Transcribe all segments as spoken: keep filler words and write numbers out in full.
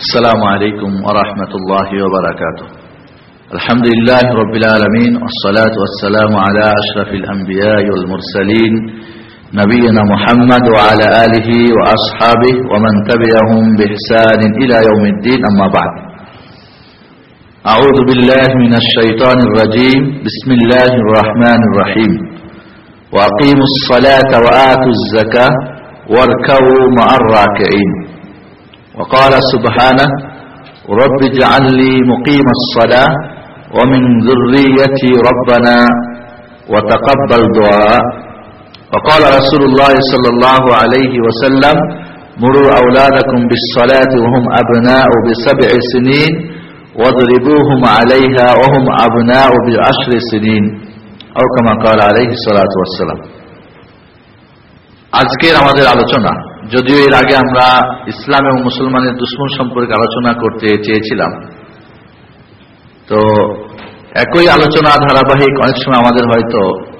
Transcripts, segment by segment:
السلام عليكم ورحمة الله وبركاته. الحمد لله رب العالمين، والصلاة والسلام على أشرف الأنبياء والمرسلين نبينا محمد وعلى آله وأصحابه ومن تبعهم بإحسان إلى يوم الدين. أما بعد، أعوذ بالله من الشيطان الرجيم. بسم الله الرحمن الرحيم. وأقيموا الصلاة وآتوا الزكاة واركعوا مع الراكعين. وقال سبحانه: رب اجعل لي مقيم الصلاة ومن ذريتي ربنا وتقبل دعاء. وقال رسول الله صلى الله عليه وسلم: مروا أولادكم بالصلاة وهم أبناء بسبع سنين واضربوهم عليها وهم أبناء بعشر سنين أو كما قال عليه الصلاة والسلام. আজকের আমাদের আলোচনা, যদিও এর আগে আমরা ইসলাম এবং মুসলমানের দুশ্মন সম্পর্কে আলোচনা করতে চেয়েছিলাম, তো একই আলোচনা ধারাবাহিক অনেক সময় আমাদের হয়তো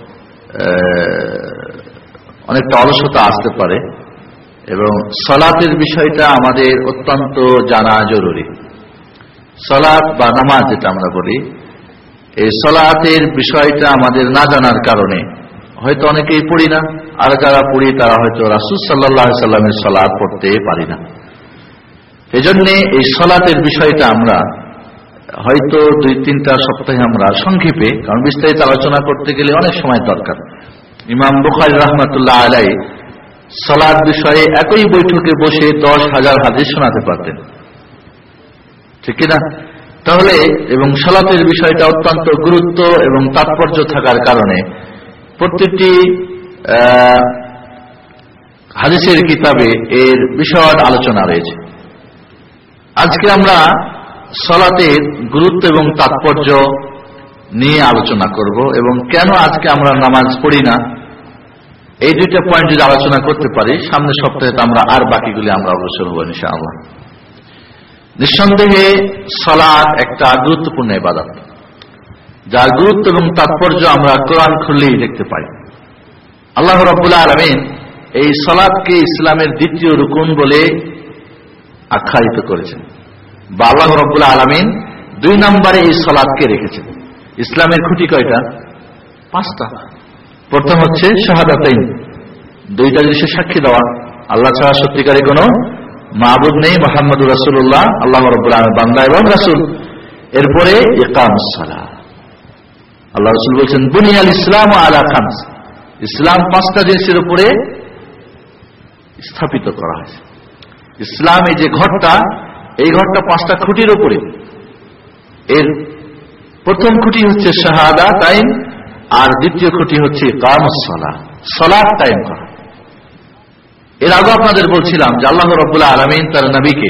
অনেকটা অলসতা আসতে পারে, এবং সালাতের বিষয়টা আমাদের অত্যন্ত জানা জরুরি। সালাত বা নামাজ যেটা আমরা বলি, এই সালাতের বিষয়টা আমাদের না জানার কারণে হয়তো অনেকেই পড়ি না, আর যারা পড়ি তারা হয়তো রাসূল সাল্লাল্লাহু আলাইহি সাল্লামের সালাত পড়তে পারি না। এই জন্য এই সালাতের বিষয়টা আমরা হয়তো দুই তিনটা সপ্তাহে আমরা সংক্ষেপে, কারণ বিস্তারিত আলোচনা করতে গেলে অনেক সময় দরকার। ইমাম বুখারী রাহমাতুল্লাহ আলাইহি সালাত বিষয়ে একই বৈঠকে বসে দশ হাজার হাদিস শোনাতে পারতেন, ঠিক কিনা? তাহলে এবং সালাতের বিষয়টা অত্যন্ত গুরুত্ব এবং তাৎপর্য থাকার কারণে প্রত্যেকটি হাদিসের কিতাবে এর বিশদ আলোচনা রয়েছে। আজকে আমরা সালাতের গুরুত্ব এবং তাৎপর্য নিয়ে আলোচনা করব, এবং কেন আজকে আমরা নামাজ পড়ি না, এই দুইটা পয়েন্ট যদি আলোচনা করতে পারি, সামনের সপ্তাহে আমরা আর বাকিগুলি আমরা অগ্রসর হব ইনশাআল্লাহ। নিঃসন্দেহে সালাত একটা গুরুত্বপূর্ণ ইবাদত, যার গুরুত্ব এবং তাৎপর্য আমরা কোরআন খুললেই দেখতে পাই। আল্লাহ রাব্বুল আলামিন এই সালাতকে ইসলামের দ্বিতীয় রুকুন বলে আখ্যায়িত করেছেন, বা আল্লাহ রাব্বুল আলামিন দুই নম্বরে এই সালাতকে রেখেছেন। ইসলামের খুঁটি কয়টা? পাঁচটা। প্রথম হচ্ছে শাহাদাতাইন, দুইটা জিনিসের সাক্ষী দেওয়া, আল্লাহ ছাড়া সত্যিকারে কোনো মাবুদ নেই, মুহাম্মদুর রাসূলুল্লাহ আল্লাহ রাব্বুল আলামিনের বান্দা এবং রাসূল। এরপরে ইকামুস সালাহ, আল্লাহ রাসূল বলেছেন বুনিয়াল ইসলাম আলা খামস, ইসলাম পাঁচটা জিনিসের উপরে স্থাপিত করা হয়েছে। ইসলামে যে ঘরটা, এই ঘরটা পাঁচটা খুঁটির উপরে। এর প্রথম খুঁটি হচ্ছে শাহাদাতাইন, আর দ্বিতীয় খুঁটি হচ্ছে ইকামুস সালাহ, সালাত কায়েম করা। এর আগে আপনাদের বলছিলাম যে আল্লাহ রাব্বুল আলামিন তার নবীকে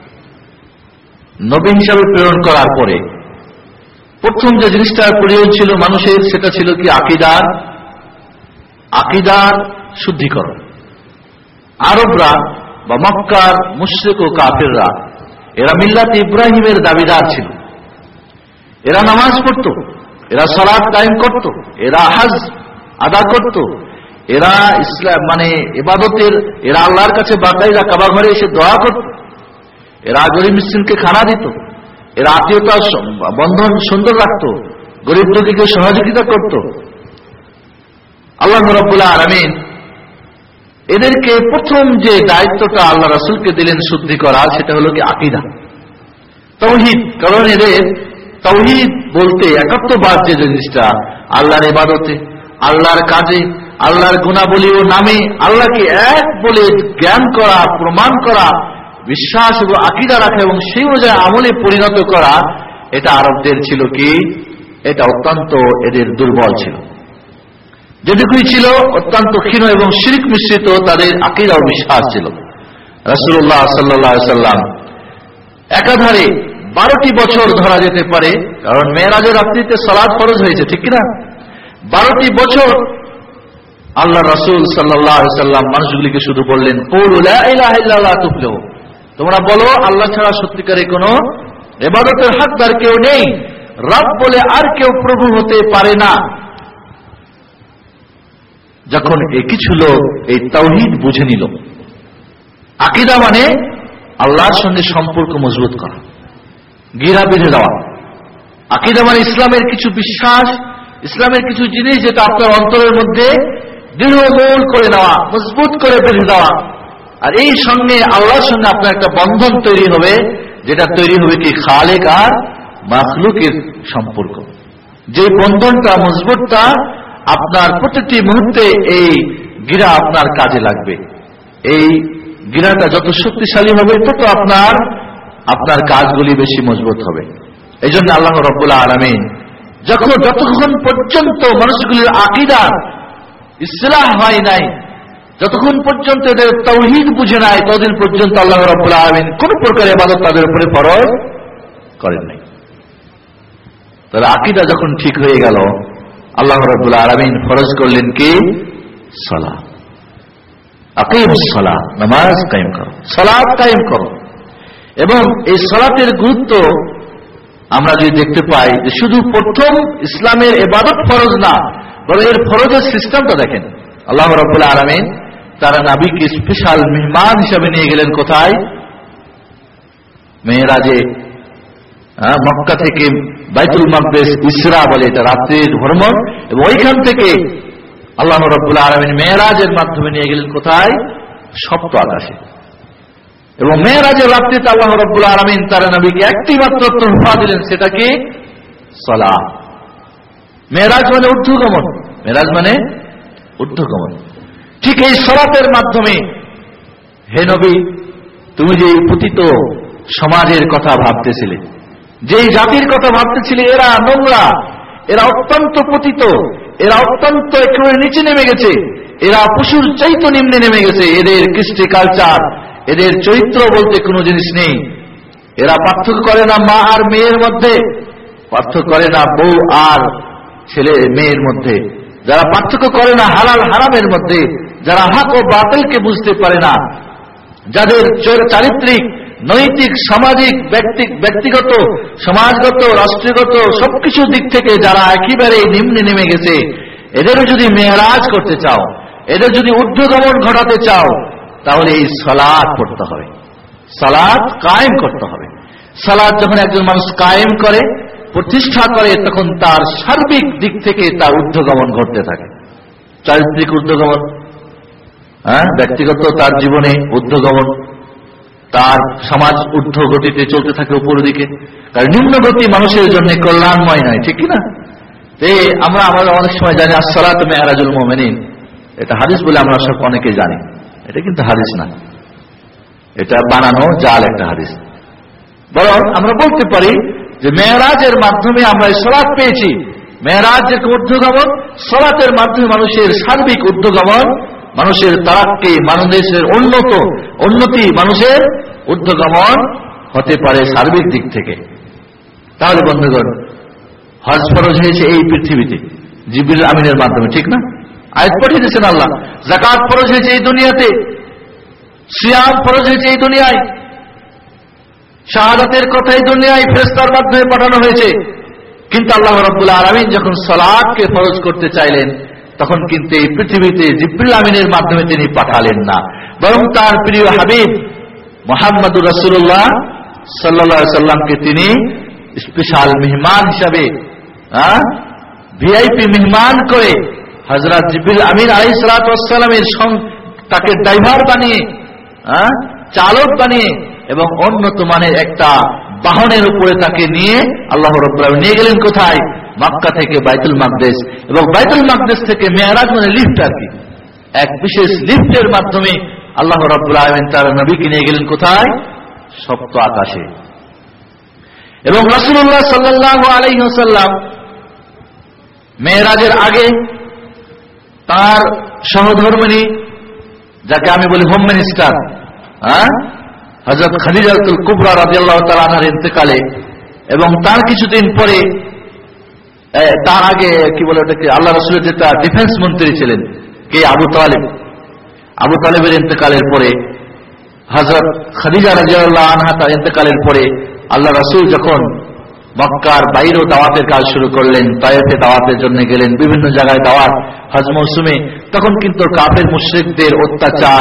নবী হিসাবে প্রেরণ করার পরে প্রথম যে জিনিসটার প্রয়োজন ছিল মানুষের, সেটা ছিল কি? আকীদার আকীদার শুদ্ধিকরণ। আরবরা বা মক্কার মুশরিক ও কাফেররা, এরা মিল্লাত ইব্রাহিমের দাবিদার ছিল। এরা নামাজ পড়ত, এরা সালাত কায়েম করত, এরা হজ আদা করত, এরা ইসলাম মানে ইবাদতের, এরা আল্লাহর কাছে বাকায়দা কাবা ঘরে এসে দোয়া করত, এরা গরীব মিসকিনকে খানা দিত, এরা আত্মীয়তা বন্ধন সুন্দর রাখত, গরিব দুঃখীকে সহযোগিতা করত। আল্লাহ রাব্বুল আলামিন এদেরকে প্রথম যে দায়িত্বটা আল্লাহ রাসূলকে দিলেন শুদ্ধি করা, সেটা হলো কি? আকীদা, তাওহীদ। কারণ এদের তাওহীদ বলতে একাত্মবাদ যে জিনিসটা, আল্লাহর ইবাদতে, আল্লাহর কাজে, আল্লাহর গুণাবলী ও নামে আল্লাহকে এক বলে জ্ঞান করা, প্রমাণ করা, বিশ্বাস এবং আকীদা রাখা এবং সেই অনুযায়ী আমলে পরিণত করা, এটা আরবদের ছিল কি? এটা অত্যন্ত এদের দুর্বল ছিল। যেটুকুই ছিল অত্যন্ত ক্ষীণ এবং শিরক মিশ্রিত তাদের আকীদা ও বিশ্বাস ছিল। রাসূলুল্লাহ সাল্লাল্লাহু আলাইহি সাল্লাম একাধারে বারোটি বছর ধরা যেতে পারে, কারণ মেরাজের রাত্রিতে সালাত ফরজ হয়েছে, ঠিক কিনা? বারোটি বছর আল্লাহ রাসূল সাল্লাল্লাহু আলাইহি সাল্লাম মানুষগুলিকে শুধু বললেন, কুলু লা ইলাহা ইল্লাল্লাহ তুফলিহু, তোমরা বলো আল্লাহ ছাড়া সত্যিকারে কোনো ইবাদতের হকদার কেউ নেই, রব বলে আর কেউ প্রভু হতে পারে না। যখন এই কিছু লোক এই তাওহীদ বুঝে নিল, আকীদা মানে আল্লাহর সঙ্গে সম্পর্ক মজবুত করা, গিরা বেঁধে দেওয়া। আকীদা মানে ইসলামের কিছু বিশ্বাস, ইসলামের কিছু জিনিস যেটা আপনার অন্তরের মধ্যে দৃঢ়মূল করে নেওয়া, মজবুত করে বেঁধে দেওয়া। আর এই সঙ্গে আল্লাহর সঙ্গে আপনার একটা বন্ধন তৈরি হবে, যেটা তৈরি হবে কি খালেক আর মাখলুকের সম্পর্ক। যে বন্ধনটা, মজবুতটা আপনার প্রতিটি মুহূর্তে এই গিরা আপনার কাজে লাগবে। এই গিরাটা যত শক্তিশালী হবে তত আপনার আপনার কাজগুলি বেশি মজবুত হবে। এই জন্য আল্লাহ রাব্বুল আলামিন যখন যতক্ষণ পর্যন্ত মানুষগুলির আকীদা ইসলাহ হয় নাই, যতক্ষণ পর্যন্ত এদের তাওহীদ বুঝে নাই, ততদিন পর্যন্ত আল্লাহ রাব্বুল আলামিন কোন প্রকার ইবাদত তাদের উপরে ফরজ করেন নাই। তাহলে আকীদা যখন ঠিক হয়ে গেল, আল্লাহ রাব্বুল আলামিন ফরজ করলেন কি? সালাত। আকিমুস সালাত, নামাজ কায়েম করো, সালাত কায়েম করো। এবং এই সালাতের গুরুত্ব আমরা যদি দেখতে পাই যে শুধু প্রথম ইসলামের ইবাদত ফরজ না, বরং এর ফরজের সিস্টেমটা দেখেন। আল্লাহ রাব্বুল আলামিন তারা নবীকে স্পেশাল মেহমান হিসেবে নিয়ে গেলেন কোথায়? মেরাজে। মক্কা থেকে বাইতুল মাকদিস ইসরা বলে, এটা রাত্রির ভ্রমণ, এবং ওইখান থেকে আল্লাহ রাব্বুল আলামিন মেরাজের মাধ্যমে নিয়ে গেলেন কোথায়? সপ্ত আকাশে। এবং মেরাজের রাত্রিতে আল্লাহ রাব্বুল আলামিন তার নবীকে একটি মাত্র তোহফা দিলেন, সেটা কি? সালাত। মেরাজ মানে ঊর্ধ্বগমন, মেরাজ মানে ঊর্ধ্বগমন। ঠিক এই সালাতের মাধ্যমে, হে নবী, তুমি যে পতিত সমাজের কথা ভাবতেছিলে, যেই জাতির কথা ভাবতেছিলে এরা নোংরা, এরা অত্যন্ত পতিত, এরা অত্যন্ত একেবারে নিচে নেমে গেছে, এরা পশুর চাইতে নিম্নে নেমে গেছে, এদের কৃষ্টি কালচার, এদের চরিত্র বলতে কোনো জিনিস নেই, এরা পার্থক্য করে না মা আর মেয়ের মধ্যে, পার্থক্য করে না বউ আর ছেলে মেয়ের মধ্যে, যারা পার্থক্য করে না হালাল হারামের মধ্যে, যারা হক ও বাতিলকে বুঝতে পারে না, যাদের চারিত্রিক, নৈতিক, সামাজিক, ব্যক্তিগত, সমাজগত, রাষ্ট্রগত সবকিছু দিক থেকে যারা একেবারে নিম্নে নেমে গেছে, এদেরও যদি মেরাজ করতে চাও, এদের যদি ঊর্ধ্বগমন ঘটাতে চাও, তাহলে এই সালাত পড়তে হবে, সালাত কায়েম করতে হবে। সালাত যখন একজন মানুষ কায়েম করে, প্রতিষ্ঠা করে, তখন তার সার্বিক দিক থেকে তার ঊর্ধ্বগমন ঘটতে থাকে। চারিত্রিক ঊর্ধ্বগমন, হ্যাঁ, ব্যক্তিগত তার জীবনে ঊর্ধ্বগমন, তার সমাজ ঊর্ধ্ব গতিতে চলতে থাকে উপরের দিকে। কারণ নিম্ন গতি মানুষের জন্য কল্যাণময় নয়, ঠিক কিনা? আমরা আমরা অনেক সময় জানি আসসালাত মেরাজুল মুমিনিন, এটা হাদিস বলে আমরা সব অনেকে জানি, এটা কিন্তু হাদিস না, এটা বানানো জাল একটা হাদিস। বরং আমরা বলতে পারি যে মেরাজের মাধ্যমে আমরা সালাত পেয়েছি। মেরাজ যে ঊর্ধ্বগমন, সালাতের মাধ্যমে মানুষের সার্বিক ঊর্ধ্বগমন, মানুষের তারাক্কি, মানুষের উন্নত উন্নতি, মানুষের ঊর্ধ্বগমন হতে পারে সার্বিক দিক থেকে। তাহলে বন্ধুগণ, হজ ফরজ হয়েছে এই পৃথিবীতে জিবরিল আমিনের মাধ্যমে, ঠিক না? আয়াত পাঠিয়ে দিয়েছেন আল্লাহ। যাকাত ফরজ হয়েছে এই দুনিয়াতে, সিয়াম ফরজ হয়েছে এই দুনিয়ায়, শাহাদাতের কথা এই দুনিয়ায় ফেরেশতার মাধ্যমে পাঠানো হয়েছে। কিন্তু আল্লাহ রাব্বুল আলামিন যখন সালাতকে ফরজ করতে চাইলেন, তখন কিন্তু এই পৃথিবীতে জিবরিল আমিনের মাধ্যমে তিনি পাঠালেন না, বরং তার প্রিয় হাবিব মুহাম্মদুর রাসূলুল্লাহ সাল্লাল্লাহু আলাইহি সাল্লামকে তিনি স্পেশাল মেহমান হিসাবে, হ্যাঁ, ভিআইপি মেহমান করে হযরত জিবরিল আমিন আলাইহিস সালাতু ওয়াস সালামের তাকে ড্রাইভার বানিয়ে, হ্যাঁ, চালক বানিয়ে, এবং উন্নত মানের একটা বাহনের উপরে তাকে নিয়ে আল্লাহ রাব্বুল আলামিন নিয়ে গেলেন কোথায়? মক্কা থেকে বাইতুল মাকদিস, এবং বাইতুল মাকদিস থেকে মেরাজ মানে লিফট আর কি, এক বিশেষ লিফটের মাধ্যমে আল্লাহ রাব্বুল আলামিন তার নবীকে নিয়ে গেলেন কোথায়? সপ্ত আকাশে। এবং রাসূলুল্লাহ সাল্লাল্লাহু আলাইহি ওয়াসাল্লাম মেরাজের আগে তার সহধর্মিণী, যাকে আমি বলি হোম মিনিস্টার, হ্যাঁ, হযরত খাদিজাতুল কুবরা রাদিয়াল্লাহু তাআলা আনহার ইন্তেকালে, এবং তার কিছুদিন পরে, তার আগে কি বলে ওটাকে, আল্লাহ রাসূলের যেটা ডিফেন্স মন্ত্রী ছিলেন কে, আবু তালিব, আবু তালিবের ইন্তেকালের পরে, হযরত খাদিজা রাদিয়াল্লাহু আনহা তার ইন্তেকালের পরে আল্লাহ রাসূল যখন মক্কার বাইরেও দাওয়াতের কাজ শুরু করলেন, তায়েফে দাওয়াতের জন্য গেলেন, বিভিন্ন জায়গায় দাওয়াত হজ মৌসুমে, তখন কিন্তু কাফের মুশরিকদের অত্যাচার,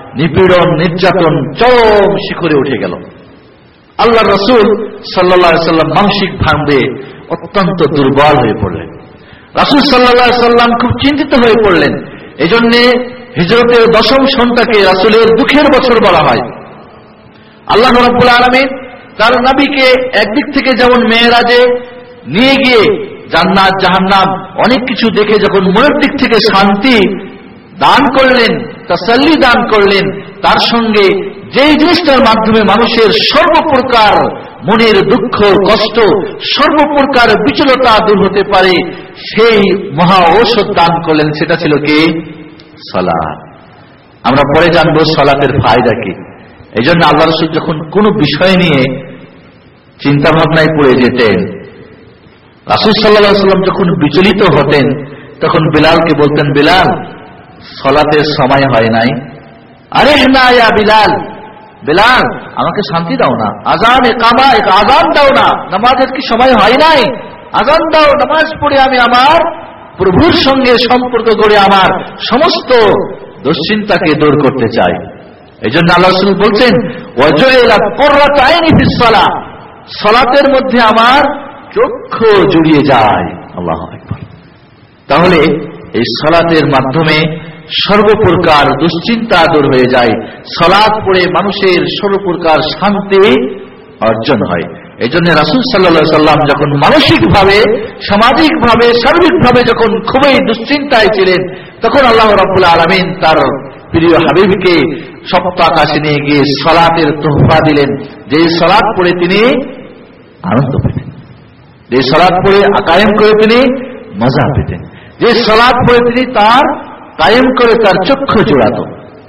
নিপীড়ন নির্যাতন চরম শিখরে উঠে গেল। আল্লাহ রাসূল সাল্লাল্লাহু আলাইহি সাল্লাম মানসিক ভাবে অত্যন্ত দুর্বল হয়ে পড়লেন। রাসূল সাল্লাল্লাহু আলাইহি সাল্লাম খুব চিন্তিত হয়ে পড়লেন। এজন্য হিজরতের দশম সনটাকে রাসূলের দুঃখের বছর বলা হয়। আল্লাহ রাব্বুল আলামিন তার নবীকে একদিক থেকে যেমন মেরাজে নিয়ে গিয়ে জান্নাত জাহান্নাম অনেক কিছু দেখে যখন মনের দিক থেকে শান্তি দান করলেন, তাসাল্লি দান করলেন, তার সঙ্গে যেই জিনিসটার মাধ্যমে মানুষের সর্বপ্রকার মনের দুঃখ কষ্ট সর্বপ্রকার বিচলতা দূর হতে পারে সেই মহা ঔষধ দান করলেন, সেটা ছিল কি? সালাত। আমরা পরে জানবো সালাতের ফায়দা কি। এই জন্য আল্লাহ রাসূল যখন কোনো বিষয় নিয়ে চিন্তা ভাবনায় পড়ে যেতেন, রাসূল সাল্লাল্লাহু আলাইহি ওয়াসাল্লাম যখন বিচলিত হতেন তখন বিলালকে বলতেন, বিলাল সালাতের সময় হয় নাই, আরে না ইয়া বিলাল, বিলাল আমাকে শান্তি দাও না, আযান ইকামা আযান দাও না, নামাজের কি সময় হয় নাই, আযান দাও, নামাজ পড়ে আমি আমার প্রভুর সঙ্গে সম্পর্ক গড়ে আমার সমস্ত দুশ্চিন্তাকে দূর করতে চাই। এই জন্য আল্লাহ রাসূল বলছেন, ওয়াজুইলাত কুররাতু আইনি ফিস সালাহ, সালাতের মধ্যে আমার চক্ষু জুড়িয়ে যায়। আল্লাহু আকবার। তাহলে এই সালাতের মাধ্যমে সর্বপ্রকার দুশ্চিন্তা দূর হয়ে যায়। সালাত পড়ে মানুষের সর্বপ্রকার শান্তি অর্জন হয়। এই জন্য রাসূল সাল্লাল্লাহু আলাইহি সাল্লাম যখন মানসিকভাবে সামাজিকভাবে সার্বিকভাবে যখন খুবই দুশ্চিন্তায় ছিলেন তখন আল্লাহ রাব্বুল আলামিন তার প্রিয় হাবিবকে সপ্ত আকাশে নিয়ে গিয়ে সালাতের তোহফা দিলেন, যে সালাত পড়ে তিনি আনন্দ পেতেন, যে সালাত পড়ে কায়েম করে তিনি মজা পেতেন, যে সালাত পড়ে তিনি তার কায়েম করে তার চক্ষু জোড়াত।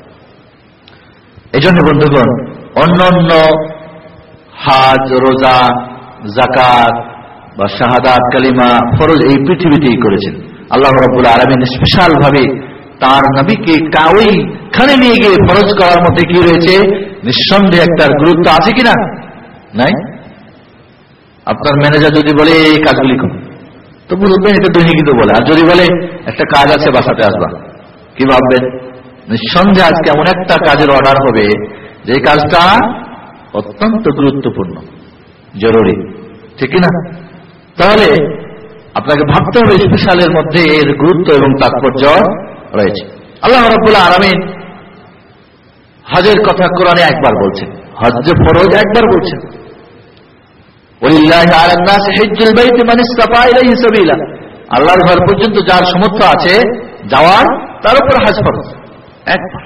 এই জন্য বন্ধুগণ, অন্য অন্য হাজ রোজা যাকাত বা শাহাদাত কালিমা ফরজ এই পৃথিবীতেই করেছেন। আল্লাহ রাব্বুল আলামিন স্পেশাল ভাবে তার নবীকে ওইখানে নিয়ে গিয়ে ফরজ করার মধ্যে কি রয়েছে? নিঃসন্দেহে একটা গুরুত্ব আছে কিনা? নাই? আপনার ম্যানেজার যদি বলে এই কাজগুলি করুন তো বুঝবেন এটা দৈনিকই বলে, আর যদি বলে একটা কাজ আছে বাসাতে আসবা, কি ভাববেন? নিঃসন্দেহে আজকে এমন একটা কাজের অর্ডার হবে যে কাজটা অত্যন্ত গুরুত্বপূর্ণ, জরুরি, ঠিক না? তাহলে আপনাকে ভাবতে হবে স্পেশালের মধ্যে এর গুরুত্ব এবং তাৎপর্য রয়েছে। আল্লাহ রাব্বুল আলামিন হজের কথা কোরআনে একবার বলছেন, হজ যে ফরজ একবার বলছেন, ওয়ালিল্লাহি আলান নাসি হিজ্জুল বাইতি মান ইসতাতা ইলাইহি সাবিলা, আল্লাহর ঘর পর্যন্ত যার সামর্থ্য আছে যাওয়ার তার উপর হজ ফরজ একবার।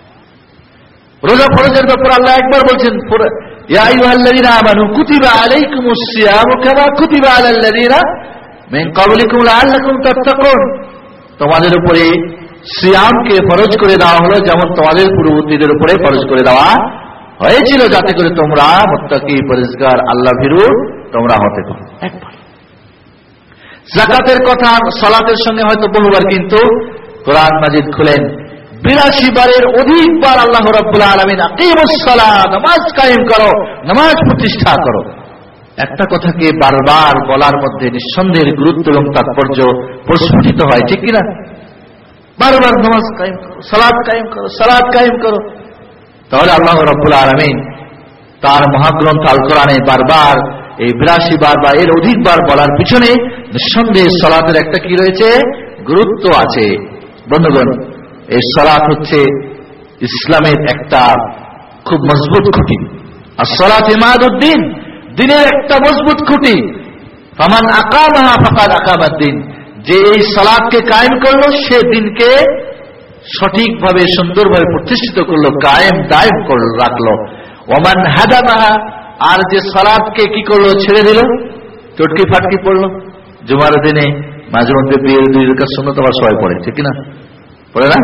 রোজা ফরজের ব্যাপারে আল্লাহ একবার বলছেন, ইয়া আইয়ুহাল্লাযীনা আমানু কুতিবা আলাইকুমুস সিয়ামু কামা কুতিবা আলাল্লাযীনা মিন ক্বাবলিকুম লাআল্লাকুম তাত্তাকুন, তোমাদের উপরে সিয়ামকে ফরজ করে দেওয়া হলো যেমন তোমাদের পূর্ববর্তীদের উপরে ফরজ করে দেওয়া হয়েছিল, যাতে করে তোমরা মুত্তাকি পরহেজগার আল্লাহ ভীরু তোমরা হতে পারো। একবার। যাকাতের কথা সালাতের সঙ্গে হয়তো বহুবার, কিন্তু কোরআন মাজিদ খুলেন বিরাশি বারের অধিকবার আল্লাহ রাব্বুল আলামিন আকিমুস সালাহ, নামাজ কায়েম করো, নামাজ প্রতিষ্ঠা করো, একটা কথাকে বারবার বলার মধ্যে নিঃসন্দেহের গুরুত্ব এবং তাৎপর্য প্রস্ফুটিত হয়, ঠিক কিনা? বারবার নামাজ কায়েম করো, সালাত কায়েম করো, সালাত কায়েম করো। তাহলে আল্লাহ রাব্বুল আলামিন তার মহাগ্রন্থ আল কোরআনে বারবার এই বিরাশি বার বা এর অধিকবার বলার পিছনে নিঃসন্দেহে সালাতের একটা কি রয়েছে? গুরুত্ব আছে। বন্ধুগণ, এই সালাত হচ্ছে ইসলামের একটা খুব মজবুত খুঁটি। আর সালাত ইমাদুদ্দিন, দিনের একটা মজবুত খুঁটি। ফামান আকামাহা ফাকাদ আকামাদ্দিন, যে এই সালাতকে কায়েম করলো সে দিনকে সঠিকভাবে সুন্দরভাবে প্রতিষ্ঠিত করলো, কায়েম দায়েম করলো, রাখলো। ওমান হাদামাহা, আর যে সালাতকে কি করলো? ছেড়ে দিল, চটকি ফাটকি পড়লো। জুমার দিনে মাঝে মধ্যে বিয়ের দুই রাকাত সুন্নাত আবার সবাই পড়ে, ঠিক না? পড়ে না?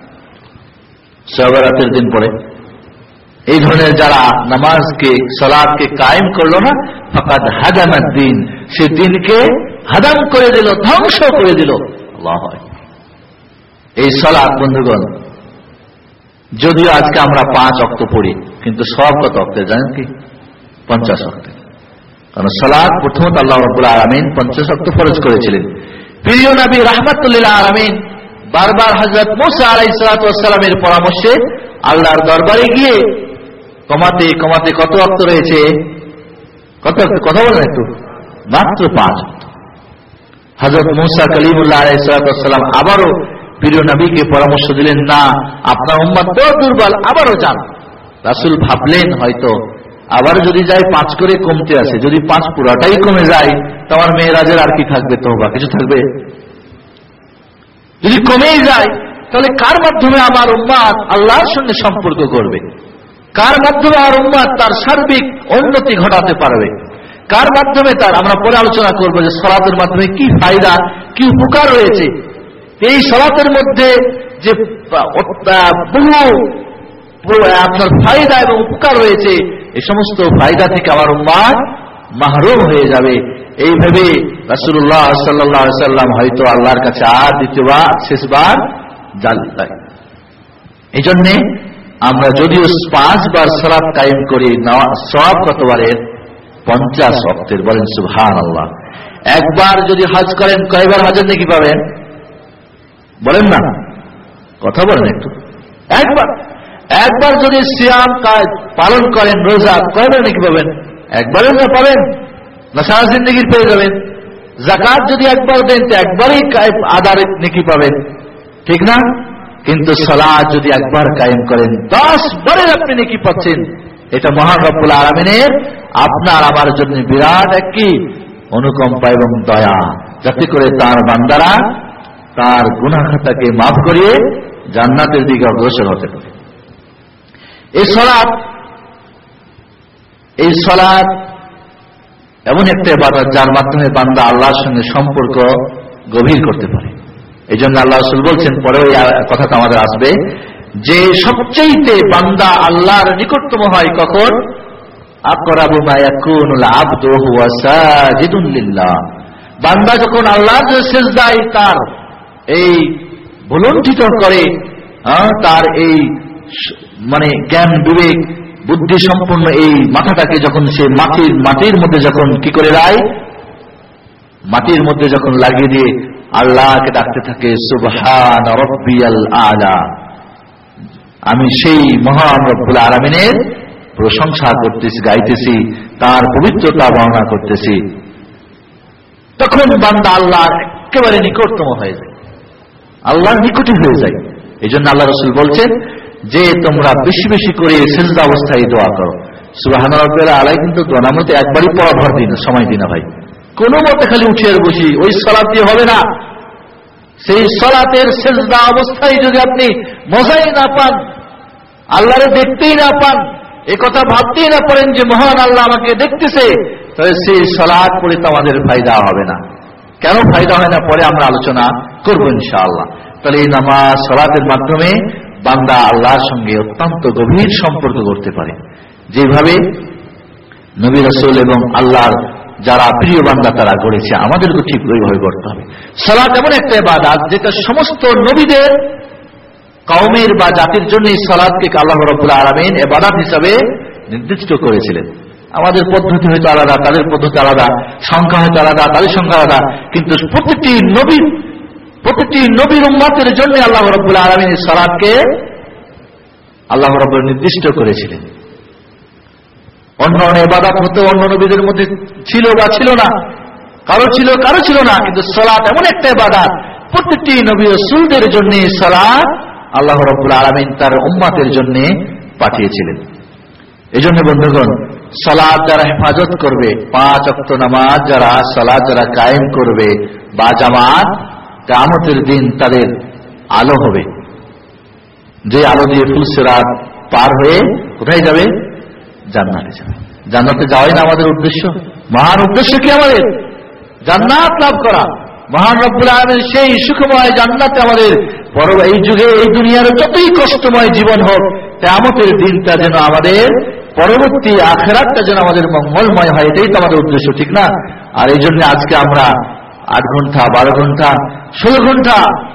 শবে রাতের দিন পড়ে। এই ধরনের যারা নামাজকে সালাতকে কায়েম করলো না, ফাকাদ হাদামাদ্দিন, সে দিনকে হাদাম করে দিল, ধ্বংস করে দিল। আল্লাহু আকবার। এই সালাত বন্ধুগণ, যদিও আজকে আমরা পাঁচ ওয়াক্ত পড়ি, কিন্তু সব কত ওয়াক্তে জানেন কি? পঞ্চাশ ওয়াক্তে। কারণ সালাত প্রথমত আল্লাহ রাব্বুল আলামিন পঞ্চাশ ওয়াক্ত ফরজ করেছিলেন। প্রিয় নবী রাহমাতুল লিল আলামিন বারবার হযরত মুসা আলাইহিস সালাতু ওয়াস সালামের পরামর্শে আল্লাহর দরবারে গিয়ে কমাতে কমাতে কত ওয়াক্ত রয়েছে? কত কথা বলেন একটু? মাত্র পাঁচ ওয়াক্ত। হযরত মূসা কালিমুল্লাহ আলাইহিস সালাম আবারও প্রিয় নবীকে পরামর্শ দিলেন, না আপনার উম্মত তো দুর্বল, আবারও যান। রাসূল ভাবলেন হয়তো আবার যদি যাই পাঁচ করে কমতে আসে, যদি পাঁচ পুরাটাই কমে যায় তোমার মেয়েরাজের আর কি থাকবে? তওবা কিছু থাকবে? যদি কমেই যায় তাহলে কার মাধ্যমে আমার উম্মত আল্লাহর সঙ্গে সম্পর্ক করবে? কার মাধ্যমে আমার উম্মত তার সার্বিক উন্নতি ঘটাতে পারবে? কার মাধ্যমে তার, আমরা পরে আলোচনা করব যে সালাতের মাধ্যমে কি ফায়দা, কি উপকার রয়েছে। এই সালাতের মধ্যে যে বহু আপনার ফায়দা এবং উপকার রয়েছে, এই সমস্ত ফায়দা থেকে আমার উম্মত মাহরুম হয়ে যাবে। এই ভেবে রাসূলুল্লাহ সাল্লাল্লাহু আলাইহি সাল্লাম হয়তো আল্লাহর কাছে আর দ্বিতীয়বার শেষবার জানতেন। এই জন্যে আমরা যদিও পাঁচবার সালাত কায়েম করি, সওয়াব কতবারের? পঞ্চাশ ওয়াক্তের। বলেন সুবহানাল্লাহ। একবার যদি হজ করেন কয়বার হজের নেকি পাবেন? বলেন না, কথা বলেন একটু। একবার। একবার যদি সিয়াম পালন করেন, রোজা, কয়বার নেকি পাবেন? একবারের না পাবেন না সারা জিন্দেগির পেয়ে যাবেন? যাকাত যদি একবার দেন তো একবারই আদার নেকি পাবেন, ঠিক না? কিন্তু সালাত যদি একবার কায়েম করেন দশ বারের আপনি নেকি পাচ্ছেন। এটা মহান রব্বুল আলামিনের আপনার আমার জন্য বিরাট এক কি অনুকম্পা এবং দয়া, যাতে করে তার বান্দারা তার গুনাহ খাতাকে মাফ করিয়ে জান্নাতের দিকে অগ্রসর হতে পারে। এই সালাত এই সালাত এমন একটা ইবাদত যার মাধ্যমে বান্দা আল্লাহর সঙ্গে সম্পর্ক গভীর করতে পারে। এই জন্য আল্লাহ রাসূল বলছেন, পরে ওই কথাটা আমাদের আসবে, যে সবচেয়ে বান্দা আল্লাহর নিকটতম হয় কখন? আকরাবু মা ইয়াকুনুল আবদু হুয়া সাজিদুন লিল্লাহ। বান্দা যখন আল্লাহর সিজদায় তার এই ভুলুণ্ঠিত করে, তার এই মানে জ্ঞান বিবেক বুদ্ধি সম্পন্ন এই মাথাটাকে যখন সে মাটির মাটির মধ্যে যখন কি করে দেয়, মাটির মধ্যে যখন লাগিয়ে দিয়ে আল্লাহকে ডাকতে থাকে, সুবহান রাব্বিয়াল আলা, আমি সেই মহান রব্বুল আলামিনের প্রশংসা করতেছি, গাইতেছি, তার পবিত্রতা বর্ণনা করতেছি, তখন বান্দা আল্লাহর একেবারে নিকটতম হয়ে যায়, আল্লাহর নিকটই হয়ে যায়। এই জন্য আল্লাহ রাসূল বলছেন যে তোমরা বেশি বেশি করে সিজদা অবস্থায় দোয়া করো। সুবহান রাব্বিয়াল আলা কিন্তু দোয়ার মধ্যে একবারই পড়া ভর দিন, সময় দিন না ভাই, কোন মতে খালি উঠে আর বসি ওই সালাত দিয়ে হবে না। সেই সালাতের সিজদা অবস্থায় যদি আপনি মজাই না পান, আল্লাহরে দেখতেই না পান, এই কথা ভাবতেই না পারেন যে মহান আল্লাহ আমাকে দেখতেছে, তাহলে সেই সালাত পড়ে তো আমাদের ফায়দা হবে না। কেন ফায়দা হয় না পরে আমরা আলোচনা করব ইনশাআল্লাহ। তাহলে এই নামাজ সালাতের মাধ্যমে বান্দা আল্লাহর সঙ্গে অত্যন্ত গভীর সম্পর্ক করতে পারে, যেভাবে নবী রাসূল এবং আল্লাহর যারা প্রিয় বান্দা তারা গড়েছে, আমাদেরকে ঠিক ওইভাবে করতে হবে। সালাত এমন একটা ইবাদত যেটা সমস্ত নবীদের কওমের বা জাতির জন্য এই সালাতকে আল্লাহ রাব্বুল আলামিন ইবাদত হিসাবে নির্দিষ্ট করেছিলেন। আমাদের পদ্ধতি হয়তো আলাদা, তাদের পদ্ধতি আলাদা, সংখ্যা হয়তো আলাদা, তাদের সংখ্যা আলাদা, কিন্তু প্রতিটি নবী প্রতিটি নবীর উম্মতের জন্য আল্লাহ রাব্বুল আলামিন এই সালাতকে আল্লাহ রাব্বুল নির্দিষ্ট করেছিলেন। অন্য অন্য ইবাদত হতো অন্য নবীদের মধ্যে ছিল বা ছিল না, কারো ছিল কারো ছিল না, কিন্তু সালাত এমন একটা ইবাদত প্রতিটি নবী রাসূলদের জন্য সালাত আল্লাহ রাব্বুল আলামিন তার উম্মতের জন্য পাঠিয়েছিলেন। এই জন্য বন্ধুগণ, সালাত যারা হেফাজত করবে, পাঁচ ওয়াক্ত নামাজ যারা সালাত যারা কায়েম করবে বা জামাত, কিয়ামতের দিন তাদের আলো হবে, যে আলো দিয়ে ফুলসিরাত পার হয়ে কোথায় যাবে? জান্নাতে যাবে। জান্নাতে যাওয়াই না আমাদের উদ্দেশ্য? মহান উদ্দেশ্য কি আমাদের? জান্নাত লাভ করা। মহান রব্বুল আলামিন সেই সুখময় জান্নাতে আমাদের বড় এই যুগে এই দুনিয়ার যতই কষ্টময় জীবন হোক, কিয়ামতের দিনটা যেন আমাদের পরবর্তী আখিরাতটা যেন আমাদের মঙ্গলময় হয়, এটাই তো আমাদের উদ্দেশ্য, ঠিক না? আর এই জন্য আজকে আমরা আট ঘন্টা বারো ঘন্টা ষোলো ঘন্টা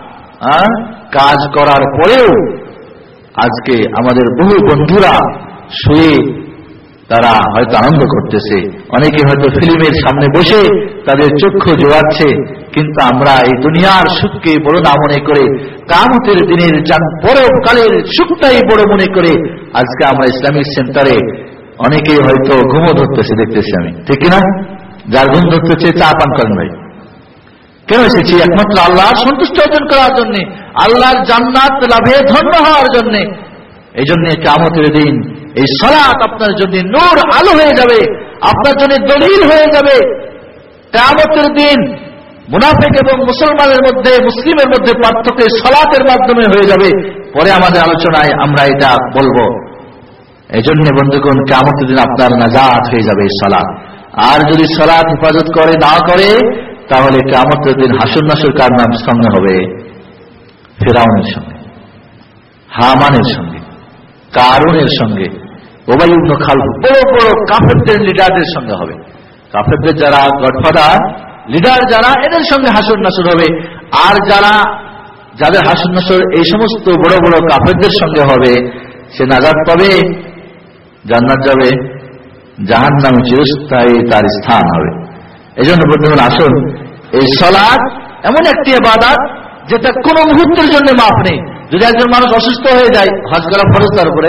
কাজ করার পরেও আজকে আমাদের বহু বন্ধুরা শুয়ে তারা হয়তো আনন্দ করতেছে, অনেকে হয়তো ফিল্মের সামনে বসে তাদের চক্ষু জোয়াচ্ছে, কিন্তু আমরা এই দুনিয়ার সুখকে বড় না মনে করে কিয়ামতের দিনের পরকালের সুখটাই বড় মনে করে আজকে আমরা ইসলামিক সেন্টারে অনেকেই হয়তো ঘুমও ধরতেছে, দেখতেছি আমি, ঠিক কিনা? যার ঘুম ধরতেছে চা পান করেন ভাই। কেন এসেছি? একমাত্র আল্লাহর সন্তুষ্টি অর্জন করার জন্য, আল্লাহর জান্নাত লাভে ধন্য হওয়ার জন্য। এই জন্য কিয়ামতের দিন এই সালাত আপনার জন্য নূর আলো হয়ে যাবে, আপনার জন্য দলিল হয়ে যাবে। কিয়ামতের দিন মুনাফিক এবং মুসলমানের মধ্যে, মুসলিমের মধ্যে পার্থক্য সালাতের মাধ্যমে হয়ে যাবে। পরে আমাদের আলোচনায় আমরা এটা বলবো। এই জন্য বন্ধুগণ, কিয়ামতের দিন আপনার নাজাত হয়ে যাবে সালাত। আর যদি সালাত হেফাজত করে না করে, তাহলে কিয়ামতের দিন হাসর নাসর কার নাম সঙ্গে হবে? ফিরআউনের সঙ্গে, হামানের সঙ্গে, কারুনের সঙ্গে, উবাই ইবনে খালদ, বড় বড় কাফেরদের লিডারদের সঙ্গে হবে। কাফেরদের যারা গডফাদার লিডার যারা, এদের সঙ্গে হাসর নাসর হবে। আর যারা যাদের হাসর নাসর এই সমস্ত বড় বড় কাফেরদের সঙ্গে হবে, সে নাজাত পাবে, জান্নাত যাবে, জাহান্নামে চিরস্থায়ী তার স্থান হবে। এই জন্য বন্ধুগণ, আসুন, এই সালাত এমন একটি ইবাদত যেটা কোন মুহূর্তের জন্য মাফ নেই। যদি একজন মানুষ অসুস্থ হয়ে যায়, হজ করা ফরজ তার উপরে।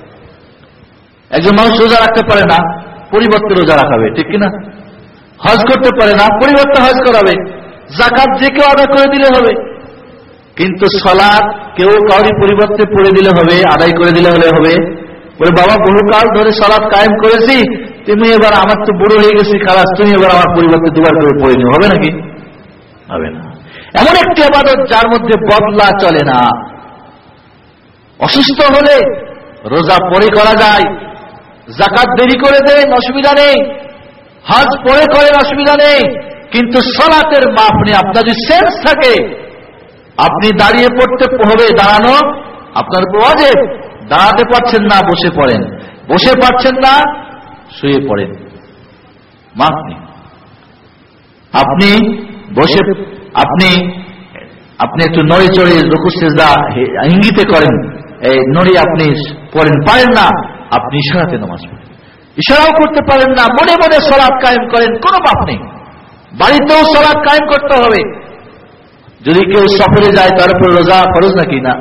একজন মানুষ রোজা রাখতে পারে না, পরিবর্তে রোজা রাখাবে, ঠিক কিনা? হজ করতে পারে না, পরিবর্তে হজ করাবে। যাকাত যে কেউ আদায় করে দিলে হবে। কিন্তু সালাত কেউ কাউরি পরিবর্তে পড়ে দিলে হবে, আদায় করে দিলে হলে হবে। বলে, বাবা বহুকাল ধরে সালাত কায়েম করেছি, তুমি এবার, আমার তো বুড়ো হয়ে গেছি, খালাস, তুমি এবার আমার পরিবর্তে দুবার করে পড়ে নিও, হবে নাকি? হবে না। এমন একটি ইবাদত যার মধ্যে বদলা চলে না। অসুস্থ হলে রোজা পরে করা যায়, যাকাত দেরি করে দেন, অসুবিধা নেই, হজ পরে করেন, অসুবিধা নেই, কিন্তু সালাতের মাফ নেই। আপনার যদি সেন্স থাকে, আপনি দাঁড়িয়ে পড়তে হবে, দাঁড়ানো আপনার উপর ওয়াজিব। দাঁড়াতে পারছেন না, বসে পড়েন, বসে পারছেন না, শুয়ে পড়েন, মাফ নেই। আপনি বসে, আপনি আপনি একটু নড়ে চড়ে রুকু সিজদা ইঙ্গিতে করেন, এই নড়ি আপনি পড়েন, পারেন না, আপনি ইশারাতে নামাজ পড়েন, ইশারাও করতে পারেন না, মনে মনে সালাত কায়েম করেন, কোনো পাপ নেই। বাড়িতেও সালাত কায়েম করতে হবে। যদি কেউ সফরে যায়, তার উপর রোজা ফরজ নাকি? না,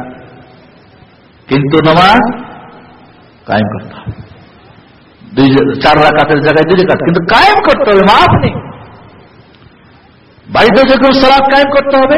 কিন্তু নামাজ কায়েম করতে হবে। দুই চার রাকাতের জায়গায় দুই রাকাত, কিন্তু কায়েম করতে হবে, মাফ নেই। বাড়িতে যে কেউ সালাত কায়েম করতে হবে,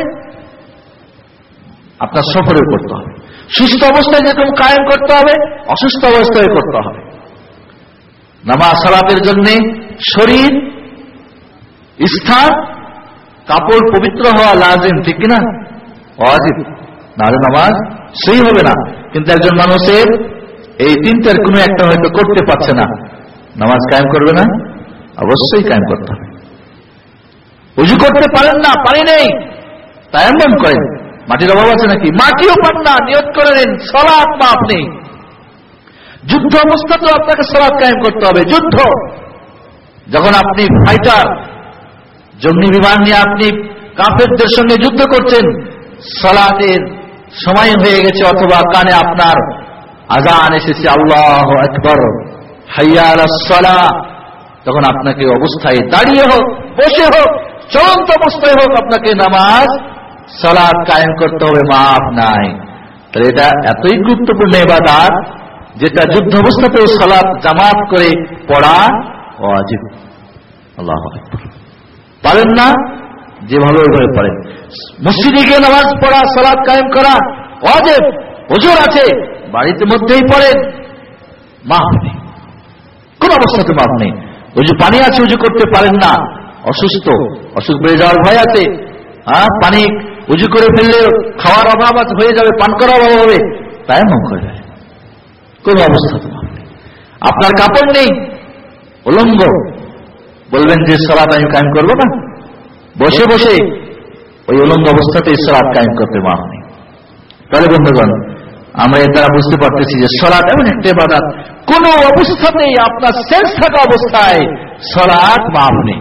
আপনার সফরে করতে হবে। সুস্থ অবস্থায় যেরকম কায়েম করতে হবে, অসুস্থ অবস্থায় করতে হবে। নামাজ সালাতের জন্য শরীর, স্থান, কাপড় পবিত্র হওয়া লাজিম, ঠিক কিনা? ওয়াজিব, নাহলে নামাজ সেই হবে না। কিন্তু একজন মানুষের এই তিনটার কোনো একটা হয়তো করতে পারছে না, নামাজ কায়েম করবে না? অবশ্যই কায়েম করতে হবে। উযু করতে পারেন না, পানি নেই, তায়াম্মুম করেন। মাটির অভাব আছে নাকি? মাটিও পান না, নিয়ত করে নেন, সালাত মাফ নেই। যুদ্ধ অবস্থাতেও আপনাকে সালাত কায়েম করতে হবে। যুদ্ধ, যখন আপনি ফাইটার, জঙ্গি বিমান নিয়ে আপনি কাফেরদের সঙ্গে যুদ্ধ করছেন, সালাতের সময় হয়ে গেছে, অথবা কানে আপনার আযান এসেছে, আল্লাহু আকবার, হাইয়া আলাস সালাহ, তখন আপনাকে অবস্থায় দাঁড়িয়ে হোক, বসে হোক, চলন্ত অবস্থায় হোক, আপনাকে নামাজ সালাত কায়েম করতে হবে, মাফ নাই। তাহলে এটা এতই গুরুত্বপূর্ণ ইবাদত, যেটা যুদ্ধ অবস্থাতেও সালাত জামাত করে পড়া ওয়াজিব। আল্লাহু আকবার। পারেন না, যেভাবে ওইভাবে পড়েন। মসজিদে গিয়ে নামাজ পড়া, সালাত কায়েম করা ওয়াজিব। হুজুর আছে, বাড়িতে মধ্যেই পড়েন, মাফ নেই, কোন অবস্থাতে মাফ নেই। উযু পানি আছে, উযু করতে পারেন না, অসুস্থ, অসুখ বেড়ে যাওয়ার ভয় আছে, হ্যাঁ, পানি উযু করে ফেললে খাওয়ার অভাব হয়ে যাবে, পান করার অভাব হবে, তায়াম্মুম করে যায়, কোন অবস্থাতে মাফ নেই। আপনার কাপড় নেই, উলঙ্গ, বলবেন যে সালাত আমি কায়েম করবো না, বসে বসে ওই উলঙ্গ অবস্থাতে সালাত কায়েম করতে মাফ নেই। তাহলে বন্ধুগণ, আমরা এর দ্বারা বুঝতে পারতেছি যে সালাত এমন একটা ইবাদত, কোন অবস্থাতেই আপনার সেন্স থাকা অবস্থায় সালাত মাফ নেই।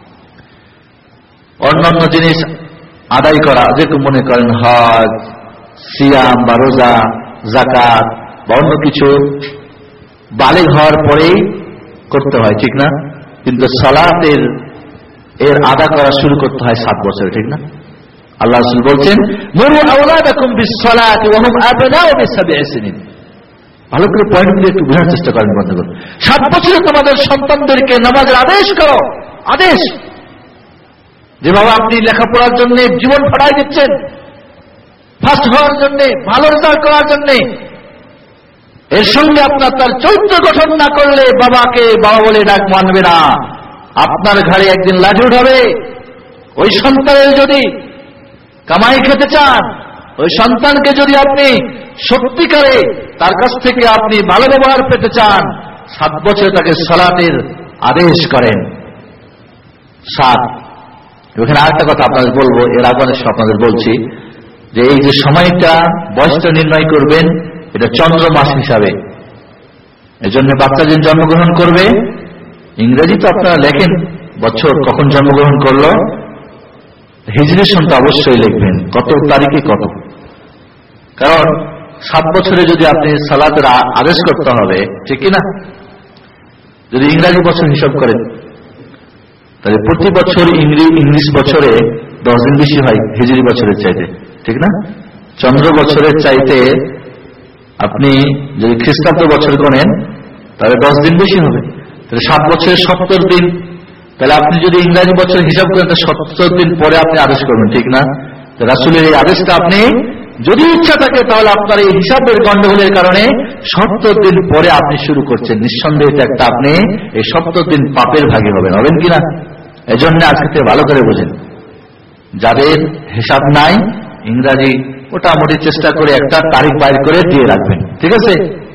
অন্যান্য জিনিস আদায় করা, যেরকম মনে করেন হজ, সিয়াম বা রোজা, যাকাত বা অন্য কিছু, বালিগ হওয়ার পরেই করতে হয়, ঠিক না? কিন্তু সালাতের এর আদা করা শুরু করতে হয় সাত বছরে, ঠিক না? আল্লাহ রাসূল বলছেন, মুরু আওলাদাকুম বিস-সালাতি ওয়া হুম আবনাউ বিসাব'i সিনিন। ভালো করে পয়েন্টগুলো একটু বোঝার চেষ্টা করেন বন্ধুগণ। সাত বছরে তোমাদের সন্তানদেরকে নামাজের আদেশ করো, আদেশ। যে বাবা আপনি লেখাপড়ার জন্য জীবন ফাড়াই দিচ্ছেন, ফার্স্ট হওয়ার জন্য, ভালো রেজাল্ট করার জন্য, এর সঙ্গে আপনার তার চরিত্র গঠন না করলে বাবাকে বাবা বলে ডাক মানবে না, আপনার ঘাড়ে একদিন লাঠি উঠাবে। ওই সন্তানের যদি কামাই খেতে চান, ওই সন্তানকে যদি আপনি সত্যিকারে তার কাছ থেকে আপনি ভালো ব্যবহার পেতে চান, সাত বছরে তাকে সালাতের আদেশ করেন। সাত। এখানে আরেকটা কথা আপনাদের বলবো, এর আগে আপনাদের বলছি যে এই যে সময়টা বয়সটা নির্ণয় করবেন, এটা চন্দ্র মাস হিসাবে। এজন্য বাচ্চা দিন জন্মগ্রহণ করবে, ইংরেজি তো আপনারা লেখেন বছর কখন জন্মগ্রহণ করলো, হিজরি সনটা অবশ্যই লিখবেন কত তারিখে কত। কারণ সাত বছরে যদি আপনি সালাতের আদেশ করতে হবে, ঠিক কিনা? যদি ইংরাজি বছর হিসাব করেন তাহলে প্রতি বছর ইংলিশ বছরে দশ দিন বেশি হয় হিজরি বছরের চাইতে, ঠিক না? চন্দ্র বছরের চাইতে আপনি যদি খ্রিস্টাব্দ বছর গণেন তাহলে দশ দিন বেশি হবে, তাহলে সাত বছরে সত্তর দিন। তাহলে আপনি যদি ইংরাজি বছর হিসাব করেন তাহলে সত্তর দিন পরে আপনি আদেশ করবেন, ঠিক না? রাসূলের এই আদেশটা আপনি যদি ইচ্ছা থাকে তাহলে আপনার এই হিসাবের গন্ডগোলের কারণে সত্তর দিন পরে আপনি শুরু করছেন, নিঃসন্দেহে এটা একটা আপনি এই সত্তর দিন পাপের ভাগী হবেন, হবেন কিনা? এজন্য আজকে থেকে ভালো করে বোঝেন, যাদের হিসাব নাই ইংরাজি মোটামুটি চেষ্টা করে একটা তারিখ বাইর করে দিয়ে রাখবেন, ঠিক আছে?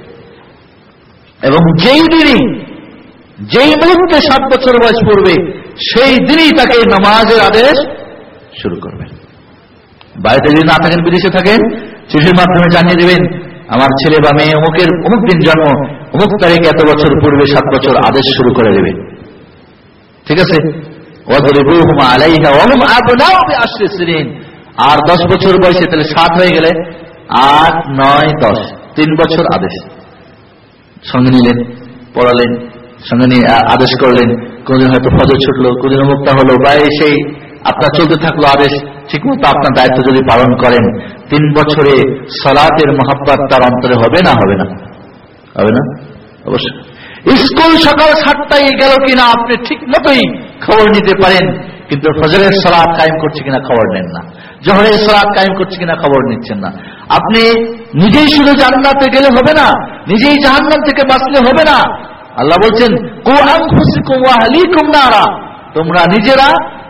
এবং যেই দিনই যেই মুহূর্তে সাত বছর বয়স পড়বে সেই দিনই তাকে নামাজের আদেশ শুরু করবেন। বাড়িতে যদি না থাকেন, বিদেশে থাকেন, চিঠির মাধ্যমে জানিয়ে দেবেন আমার ছেলে বা মেয়ে অমুকের অমুক দিন জন্ম, অমুক তারিখে এত বছর পূর্বে সাত বছর আদেশ শুরু করে দেবে, ঠিক আছে? ওয়াদরিবুহুম আলাইহা ওয়া হুম আবনাউ বিআশরি সিনিন। আর দশ বছর বয়সে তাহলে সাত হয়ে গেলে আট নয় দশ, তিন বছর আদেশ সঙ্গে নিলেন, পড়ালেন, সঙ্গে নিয়ে আদেশ করলেন। কোনদিন হয়তো ফজর ছুটলো, কোনদিন মুক্তা হলো, বা সেই আপনার চলতে থাকলো আদেশ। ঠিক মতো আপনার দায়িত্ব যদি পালন করেন, তিন বছরে সালাতের মহাব্বত তার অন্তরে হবে না? হবে না? হবে না? অবশ্যই। স্কুল সকাল সাতটায় গেল কিনা আপনি ঠিক মতোই খবর নিতে পারেন, কিন্তু ফজরের সালাত কায়েম করছে কিনা খবর নেন না, জোহরের সালাত কায়েম করছে কিনা খবর নিচ্ছেন না। আপনি নিজেই শুধু জান্নাতে গেলে হবে না, নিজেই জাহান্নাম থেকে বাঁচলে হবে না। আল্লাহ বলছেন, কু আনফুসিকুম ওয়া আহলিকুম নারা, তোমরা নিজেরা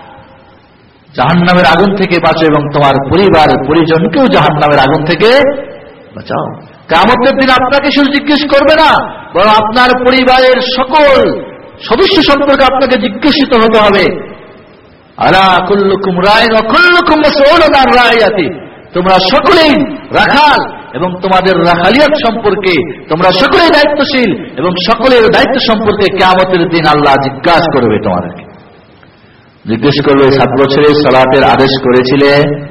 জাহান্নামের আগুন থেকে বাঁচো এবং তোমার পরিবার পরিজনকেও জাহান্নামের আগুন থেকে বাঁচাও। কিয়ামতের দিন আপনাকে শুধু জিজ্ঞেস করবে না, বরং আপনার পরিবারের সকল সদস্য সম্পর্কে আপনাকে জিজ্ঞাসিত হতে হবে। আলা কুল্লুকুম রাইন ওয়া কুল্লুকুম মাসউলুন আন রাইয়াতি, তোমরা সকলেই রাখাল এবং তোমাদের রাখালিয়াত সম্পর্কে তোমরা সকলেই দায়িত্বশীল এবং সকলের দায়িত্ব সম্পর্কে কিয়ামতের দিন আল্লাহ জিজ্ঞাসা করবে, তোমাদেরকে জিজ্ঞেস করবে। সাত বছরে সালাতের আদেশ করেছিলে,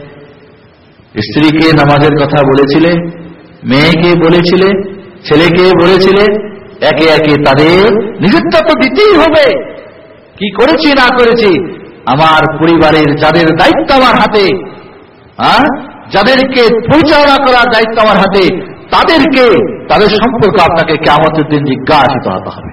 স্ত্রীকে নামাজের কথা বলেছিলে, মেয়েকে বলেছিলে, ছেলেকে বলেছিলে, একে একে তাদের নিজেরটা তো দিতেই হবে। কি করেছি না করেছি, আমার পরিবারের যাদের দায়িত্ব আমার হাতে, হ্যাঁ, যাদেরকে পরিচালনা করার দায়িত্ব আমার হাতে, তাদেরকে তাদের সম্পর্ক আপনাকে কিয়ামতের দিন জিজ্ঞাসিত হতে হবে।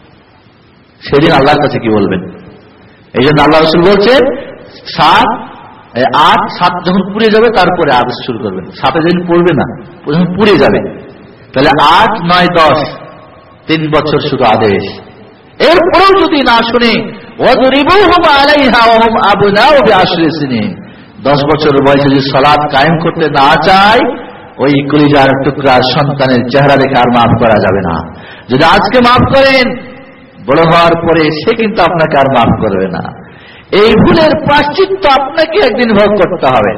সেদিন আল্লাহর কাছে কি বলবেন? এই জন্য আল্লাহ রাসূল বলছেন, সাত আট সাত যখন পুড়ে যাবে তারপরে আদেশ শুরু করবেন। সাথে যেদিন পড়বে না, যখন পুড়ে যাবে, তাহলে আট নয় দশ, তিন বছর শুধু আদেশ। এরপরেও যদি না শুনে, ওয়াদরিবুহুম আলাইহা ওয়া হুম আবনাউ বিআশরি সিনিন, দশ বছর বয়সে যদি সালাত কায়েম করতে না চায়, ওই কলিজার টুকরা সন্তানের চেহারা দেখে আর মাফ করা যাবে না। যদি আজকে মাফ করেন, বড় হওয়ার পরে সে কিন্তু আপনাকে আর মাফ করবে না। এই ভুলের প্রায়শ্চিত্ত আপনাকে একদিন ভোগ করতে হবে।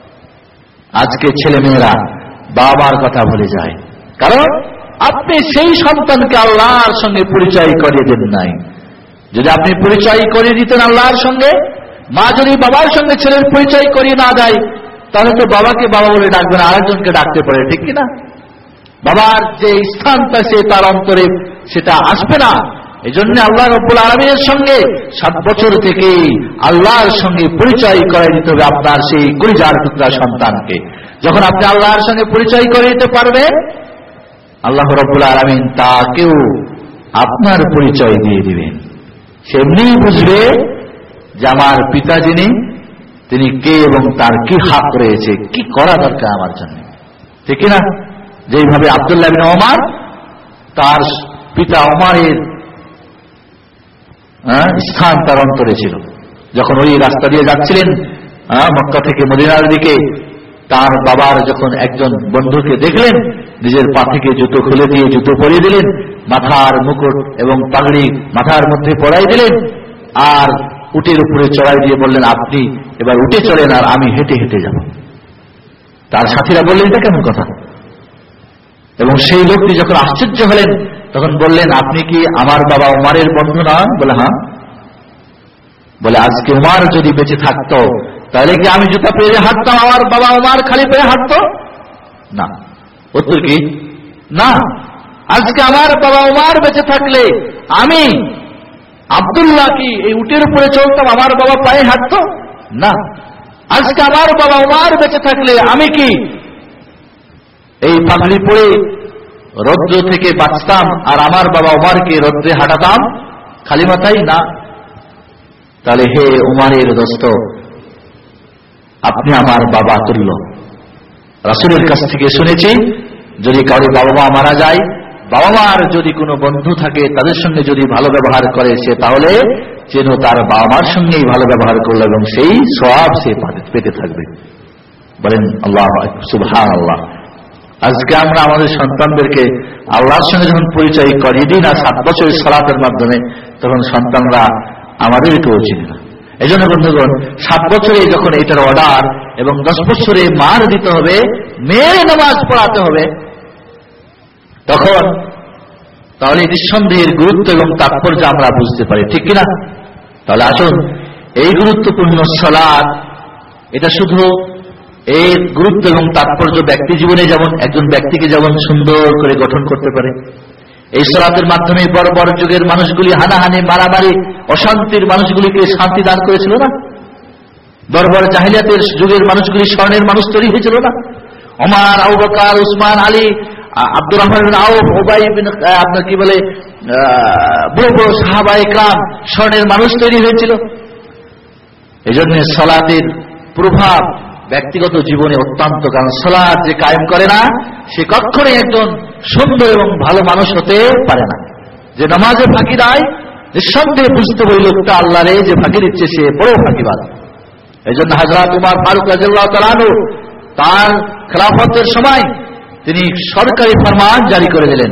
আজকে ছেলে মেয়েরা বাবার কথা ভুলে যায়, কারণ আপনি সেই সন্তানকে আল্লাহর সঙ্গে পরিচয় করিয়ে দেন নাই। যদি আপনি পরিচয় করিয়ে দিতেন আল্লাহর সঙ্গে, মা যদি বাবার সঙ্গে ছেলের পরিচয় করিয়ে না দেয়, তাহলে তো বাবাকে বাবা বলে ডাকবে না, আরেকজনকে ডাকতে পারে, ঠিক কিনা? বাবার যে স্থানটা সে তার অন্তরে সেটা আসবে না। এই জন্য আল্লাহ রাব্বুল আলামিনের সঙ্গে সাত বছর থেকে আল্লাহর সঙ্গে পরিচয় করাই দিতে হবে আপনার সেই কলিজার টুকরা সন্তানকে। যখন আপনি আল্লাহর সঙ্গে পরিচয় করে দিতে পারবেন, আল্লাহ রাব্বুল আলামিন তাকেও আপনার পরিচয় দিয়ে দিবেন। সে এমনিই বুঝবে যে আমার পিতা যিনি, তিনি কে এবং তার কি হক রয়েছে, কি করা দরকার আমার জন্য, ঠিক না? যেইভাবে আব্দুল্লাহ ইবনে ওমর তার পিতা ওমরের স্থান তার অন্তরে ছিল। যখন ওই রাস্তা দিয়ে যাচ্ছিলেন মক্কা থেকে মদিনার দিকে, তার বাবার যখন একজন বন্ধুকে দেখলেন, নিজের পা থেকে জুতো খুলে দিয়ে জুতো পরিয়ে দিলেন, মাথার মুকুট এবং পাগড়ি মাথার মধ্যে পরাই দিলেন, আর উটের উপরে চড়াই দিয়ে বললেন, আপনি এবার উঠে চলেন আর আমি হেঁটে হেঁটে যাব। তার সাথীরা বললেন, এটা কেমন কথা? এবং সেই লোকটি যখন আশ্চর্য হলেন, তখন বললেন, আপনি কি আমার বাবা উমারের বন্ধু নন? বলে, হ্যাঁ। বলে, আজকে উমার যদি বেঁচে থাকতো তাহলে কি আমি জুতা পরে হাঁটতাম, আমার বাবা উমার খালি পরে হাঁটতো? না। উত্তর কি? না। আজকে আমার বাবা উমার বেঁচে থাকলে আমি আব্দুল্লাহ কি এই উটের উপরে চলতাম, আমার বাবা পায়ে হাঁটতো? না। আজকে আমার বাবা উমার বেঁচে থাকলে আমি কি এই পাগড়ি পরে রৌদ্র থেকে বাঁচতাম আর আমার বাবা উমারকে রৌদ্রে হাঁটাতাম খালি মাথায়? না। তাহলে হে উমারের দোস্ত, আপনি আমার বাবা তুল্য। রাসূলের কাছ থেকে শুনেছি, যদি কারো বাবা মা মারা যায়, বাবা মার যদি কোনো বন্ধু থাকে, তাদের সঙ্গে যদি ভালো ব্যবহার করে সে, তাহলে যেন তার বাবা মার সঙ্গেই ভালো ব্যবহার করলো এবং সেই সওয়াব সে পেতে থাকবে। বলেন আল্লাহ সুবহানাল্লাহ। আজকে আমরা আমাদের সন্তানদেরকে আল্লাহর সঙ্গে যখন পরিচয় করিয়ে দিই না সাত বছরের সালাতের মাধ্যমে, তখন সন্তানরা আমাদেরকেও চিনে না। এই জন্য বন্ধুগণ, সাত বছরে যখন এটার অর্ডার এবং দশ বছরে মার দিতে হবে, মেয়ে নামাজ পড়াতে হবে, তখন তাহলে নিঃসন্দেহের গুরুত্ব এবং তাৎপর্য আমরা বুঝতে পারি, ঠিক কিনা? তাহলে আসুন, এই গুরুত্বপূর্ণ সালাত, এটা শুধু এই গুরুত্ব এবং তাৎপর্য ব্যক্তি জীবনে যেমন একজন ব্যক্তিকে যেমন সুন্দর করে গঠন করতে পারে, এই সালাতের মাধ্যমে বড় বড় যুগের মানুষগুলি হানাহানি, মারামারি, অশান্তির মানুষগুলিকে শান্তি দান করেছিল না? বড় বড় জাহিলিয়াতের যুগের মানুষগুলি স্বর্ণের মানুষ তৈরি হয়েছিল না? ওমর, আবু বকর, উসমান, আলী, আব্দুর রহমান বিন আউফ, উবাই বিন আপনার কি বলে বড় বড় সাহাবায়ে কেরাম স্বর্ণের মানুষ তৈরি হয়েছিল। এই জন্য সালাতের প্রভাব ব্যক্তিগত জীবনে অত্যন্ত, কারণ সালাত যে কায়েম করে না সে কখনোই একজন সুন্দর এবং ভালো মানুষ হতে পারে না। যে নামাজে ফাঁকি দেয়, নিঃসন্দেহে বুঝতে ওই লোকটা আল্লাহরে যে ফাঁকি দিচ্ছে সে বড় ফাঁকিবাজ। এই জন্য হযরত উমর ফারুক রাদিয়াল্লাহু তাআলা আনহু তার খেলাফতের সময় তিনি সরকারি ফরমান জারি করে দিলেন,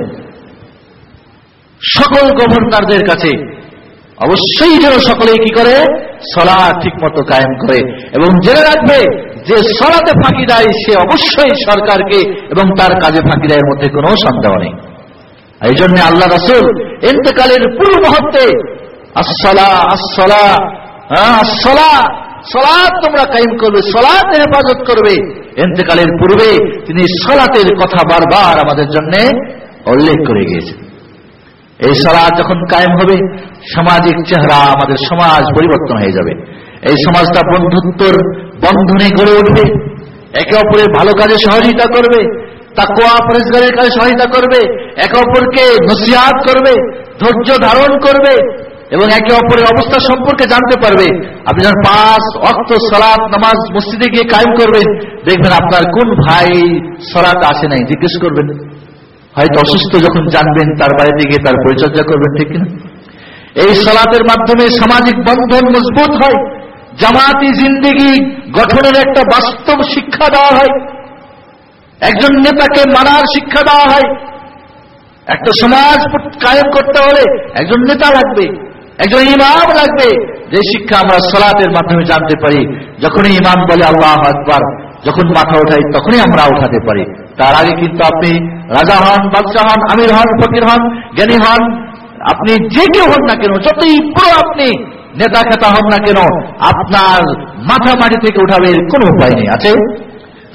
সকল গভর্নরদের কাছে অবশ্যই যেন সকলেই কি করে, সালাত ঠিকমতো কায়েম করে, এবং জেনে রাখবে যে সালাতে ফাঁকি দেয় সে অবশ্যই সরকারকে এবং তার কাজে ফাঁকি দেয়ের মধ্যে কোনো সন্দেহ নেই। এই জন্য আল্লাহ রাসূল ইন্তেকালের পূর্ব মুহূর্তে আসসালা আসসালা আসসালা সালাত তোমরা কায়েম করবে, সালাতের হেফাজত করবে, ইন্তেকালের পূর্বে তিনি সালাতের কথা বারবার আমাদের জন্য উল্লেখ করে গিয়েছেন। এই সালাত যখন কায়েম হবে, সামাজিক চেহারা, আমাদের সমাজ পরিবর্তন হয়ে যাবে। এই সমাজটা বন্ধুত্বর বন্ধনে গড়ে উঠবে, একে অপরের ভালো কাজে সহযোগিতা করবে, তাকওয়া পরহেজগারের কাজে সহায়তা করবে, একে অপরকে নসিহত করবে, ধৈর্য ধারণ করবে এবং একে অপরের অবস্থা সম্পর্কে জানতে পারবে। আপনি যখন পাঁচ ওয়াক্ত সালাত নামাজ মসজিদে গিয়ে কায়েম করবেন, দেখবেন আপনার কোন ভাই সালাত আসে নাই জিজ্ঞেস করবেন, হয়তো অসুস্থ যখন জানবেন তার বাড়িতে গিয়ে তার পরিচর্যা করবেন, ঠিক কিনা? এই সালাতের মাধ্যমে সামাজিক বন্ধন মজবুত হয়, জামাতি জিন্দেগি গঠনের একটা বাস্তব শিক্ষা দেওয়া হয়, একজন নেতাকে মানার শিক্ষা দেওয়া হয়। একটা সমাজ কায়েম করতে হলে একজন নেতা লাগবে, একজন ইমাম লাগবে, যে শিক্ষা আমরা সালাতের মাধ্যমে জানতে পারি। যখনই ইমাম বলে আল্লাহু আকবার, যখন মাথা ওঠাই তখনই আমরা উঠাতে পারি। তার আগে কিন্তু আপনি রাজা হন, বাদশাহ হন, আমির হন, ফকির হন, জ্ঞানী হন, আপনি যে কেউ হন না কেন, যতই বড় আপনি নেতা খেতা হন না কেন, আপনার মাথা মাটি থেকে উঠাবে কোনো উপায় নেই। আছে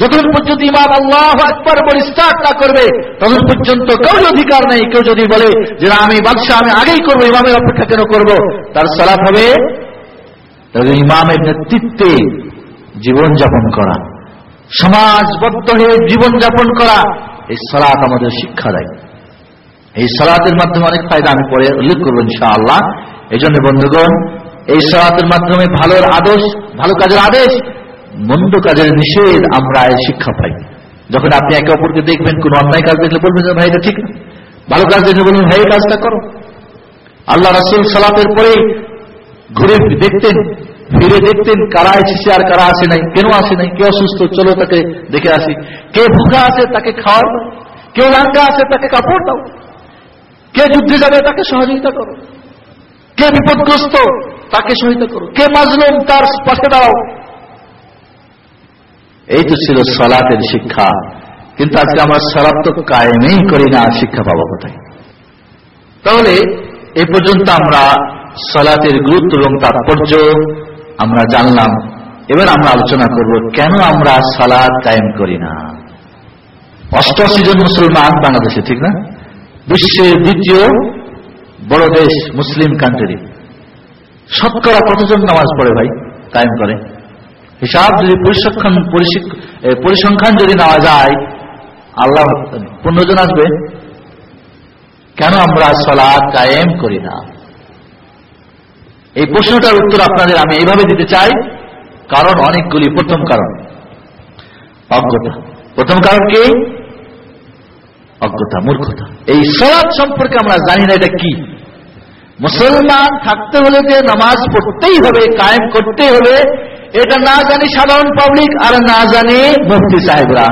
যতক্ষণ পর্যন্ত ইমাম আল্লাহু আকবার বলে স্টার্ট না করবে ততক্ষণ পর্যন্ত কারোর অধিকার নেই। কেউ যদি বলে যে আমি বাদশা, আমি আগেই করবো, ইমামের অপেক্ষা কেন করব, তার সালাত হবে তবে ইমামের নেতৃত্বে জীবন যাপন করা, সমাজবদ্ধ হয়ে জীবন যাপন করা। এই সালাত আমাদের শিক্ষা দেয়। এই সালাতের মাধ্যমে অনেক ফায়দা আমি পরে উল্লেখ করবো ইনশাআল্লাহ। এই জন্য বন্ধুগণ, এই সালাতের মাধ্যমে ভালোর আদেশ, ভালো কাজের আদেশ, মন্দ কাজের নিষেধ আমরা এই শিক্ষা পাই। যখন আপনি একে অপরকে দেখবেন, কোন অন্যায় কাজ দেখলে বলবেন যে ভাই এটা ঠিক না, ভালো কাজ দেখলে বলবেন ভাই এই কাজটা করো। আল্লাহ রাসূল সালাতের পরে ঘুরে দেখতেন, ফিরে দেখতেন কারা এসেছে আর কারা আসে নাই, কেন আসে নাই, কে অসুস্থ চলো তাকে দেখে আসি, কে ভুখা আছে তাকে খাওয়ার দাও, কেউ রাঙ্গা আছে তাকে কাপড় দাও, কে যুদ্ধে যাবে তাকে সহযোগিতা করো, কে বিপদগ্রস্ত তাকে সহায়তা করো, কে মাজলুম তার পাশে দাও। এই তো ছিল সালাতের শিক্ষা। কিন্তু আজকে আমরা সালাত তো কায়েমই করি না, শিক্ষা পাবো কোথায়? তাহলে এ পর্যন্ত আমরা সালাতের গুরুত্ব এবং তাৎপর্য আমরা জানলাম। এবার আমরা আলোচনা করব কেন আমরা সালাত কায়েম করি না। অষ্টআশি জন মুসলমান বাংলাদেশে, ঠিক না? বিশ্বের দ্বিতীয় বড় দেশ, মুসলিম কান্ট্রি। শতকরা কতজন নামাজ পড়ে ভাই, কায়েম করে? হিসাব যদি পরিসংখ্যান পরিসংখ্যান যদি নেওয়া যায়, আল্লাহ পনেরো জন আসবে। কেন আমরা সালাত কায়েম করি না? এই প্রশ্নটার উত্তর আপনাদের আমি এইভাবে দিতে চাই। কারণ অনেকগুলি। প্রথম কারণ অজ্ঞতা। প্রথম কারণ কি? অজ্ঞতা, মূর্খতা। এই সালাত সম্পর্কে আমরা জানি না এটা কি। মুসলমান থাকতে হলে যে নামাজ পড়তেই হবে, কায়েম করতেই হবে, এটা না জানি সাধারণ পাবলিক, আর না জানি মুফতি সাহেবরা।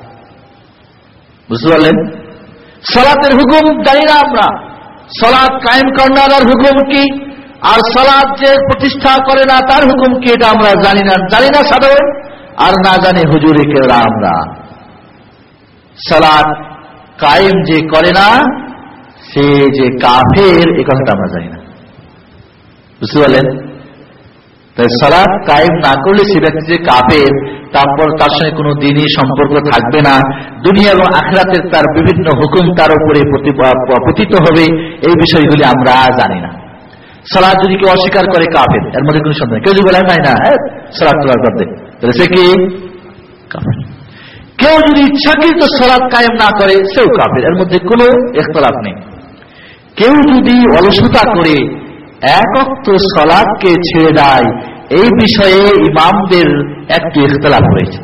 বুঝতে পারলেন? সালাতের হুকুম জানি না আমরা। সালাত কায়েম করার হুকুম কি, আর সালাত যে প্রতিষ্ঠা করে না তার হুকুম কি, এটা আমরা জানি না। জানি না সাধারণ, আর না জানি হুজুরে কেরা আমরা। সালাত কায়েম যে করে না সে যে কাফের, এ কথাটা আমরা জানি না। বুঝতে পারলেন? তাই সালাত কায়েম না করলে সে ব্যক্তি যে কাফের, তারপর তার সঙ্গে কোনো দিনই সম্পর্ক থাকবে না, দুনিয়া এবং আখিরাতের তার বিভিন্ন হুকুম তার উপরে পতিত হবে, এই বিষয়গুলি আমরা জানি না। সালাত যদি কেউ অস্বীকার করে কাফের, এর মধ্যে কোনো সন্দেহ। কেউ যদি বলে নাই না সালাত তোলার করতে, তাহলে সে কি কাফের। কেউ যদি ইচ্ছাকৃত সালাত কায়েম না করে, সেও কাফের, এর মধ্যে কোনো ইখতিলাফ নেই। কেউ যদি অলসতা করে এক ওয়াক্ত সালাতকে ছেড়ে দেয়, এই বিষয়ে ইমামদের একটি ইখতিলাফ হয়েছে।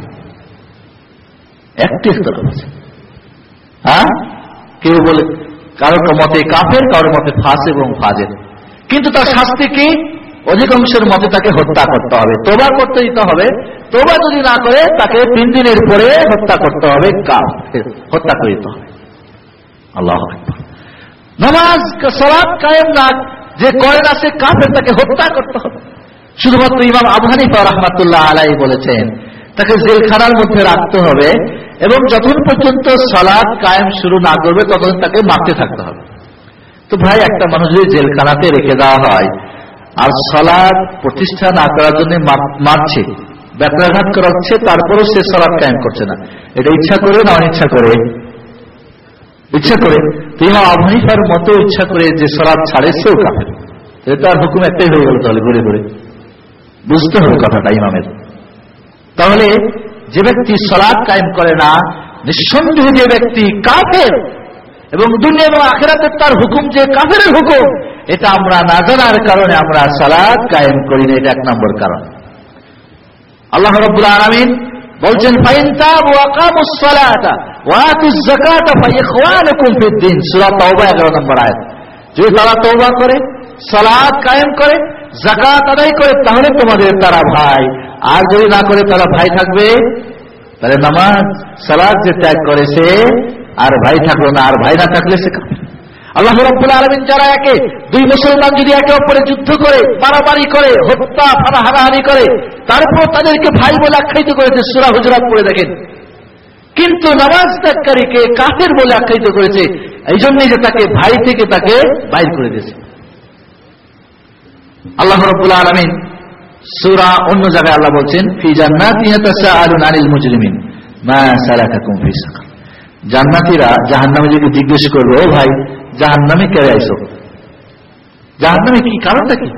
একটি ইখতিলাফ আছে। হ্যাঁ, কেউ বলে কারোর মতে কাফের, কারোর মতে ফাসিক এবং ফাজির। কিন্তু তার শাস্তি কি? অধিকাংশের মতে তাকে হত্যা করতে হবে, তওবা করতে দিতে হবে। তওবা যদি না করে তাকে তিন দিনের পরে হত্যা করতে হবে, কাফের, হত্যা করে দিতে হবে। আল্লাহু আকবার। নামাজ সালাত কায়েম না যে করে না সে কাফের, তাকে হত্যা করতে হবে। শুধুমাত্র ইমাম আবু হানিফা রাহমাতুল্লাহ আলাইহি বলেছেন তাকে জেলখানার মধ্যে রাখতে হবে, এবং যতক্ষণ পর্যন্ত সালাত কায়েম শুরু না করবে ততক্ষণ তাকে মারতে থাকতে হবে। তো ভাই, একটা মানুষ যদি জেলখানাতে রেখে দেওয়া হয় আর সালাত প্রতিষ্ঠা না করার জন্য মারছে, ব্যত্রাঘাত করাচ্ছে, তারপরও সে সালাত কায়েম করছে না, এটা ইচ্ছা করে না অনিচ্ছা করে? ইচ্ছা করে। তো ইমাম আবু হানিফার মতো ইচ্ছা করে যে সালাত ছাড়ে, সেও কাফের। তার হুকুম একটাই হয়ে গেল। তাহলে ঘুরে ঘুরে বুঝতে হবে কথাটা ইমামের। তাহলে যে ব্যক্তি সালাত কায়েম করে না, নিঃসন্দেহে যে ব্যক্তি কাফের, এবং দুনিয়া এবং আখিরাতের তার হুকুম যে কাফেরের হুকুম, এটা আমরা না জানার কারণে আমরা সালাত কায়েম করি না। এটা এক নম্বর কারণ। আল্লাহ রাব্বুল আলামিন বলছেন, ফাইন তাবু ওয়া আকামুস সালাতা ওয়া আতুজ যাকাতা ফাইখওয়ানুকুম ফিদ-দ্বীন, সূরা তাওবা এগারো নম্বর আয়াত। যদি তারা তওবা করে, সালাত কায়েম করে, যাকাত আদায় করে, তাহলে তোমাদের তারা ভাই। আর যদি না করে তারা ভাই থাকবে, তাহলে নামাজ সালাত যে ত্যাগ করেছে আর ভাই থাকলো না, আর ভাই না থাকলে সে কাফের। আল্লাহ রাব্বুল আলামিন যারা একে দুই মুসলমান যদি একে অপরে যুদ্ধ করে, মারামারি করে, হত্যা হানাহানি করে, তারপর তাদেরকে ভাই বলে আখ্যায়িত করেছে, সূরা হুজুরাত পড়ে দেখেন। কিন্তু নামাজ ত্যাগকারীকে কাফের বলে আখ্যায়িত করেছে, এই জন্যই যে তাকে ভাই থেকে তাকে বাইর করে দিয়েছে। আল্লাহ রাব্বুল আলামিন সূরা অন্য জায়গায় আল্লাহ বলছেন, ফি জান্নাতিন ইয়াতাসাআলুনা আনিল মুজরিমিন, মা সালাকাকুম ফি সাকার। জান্নাতীরা জাহান্নামে যদি জিজ্ঞেস করবে, ও ভাই জাহান্নামে কেন আইছো, জাহান্নামে কি কারণটা কি?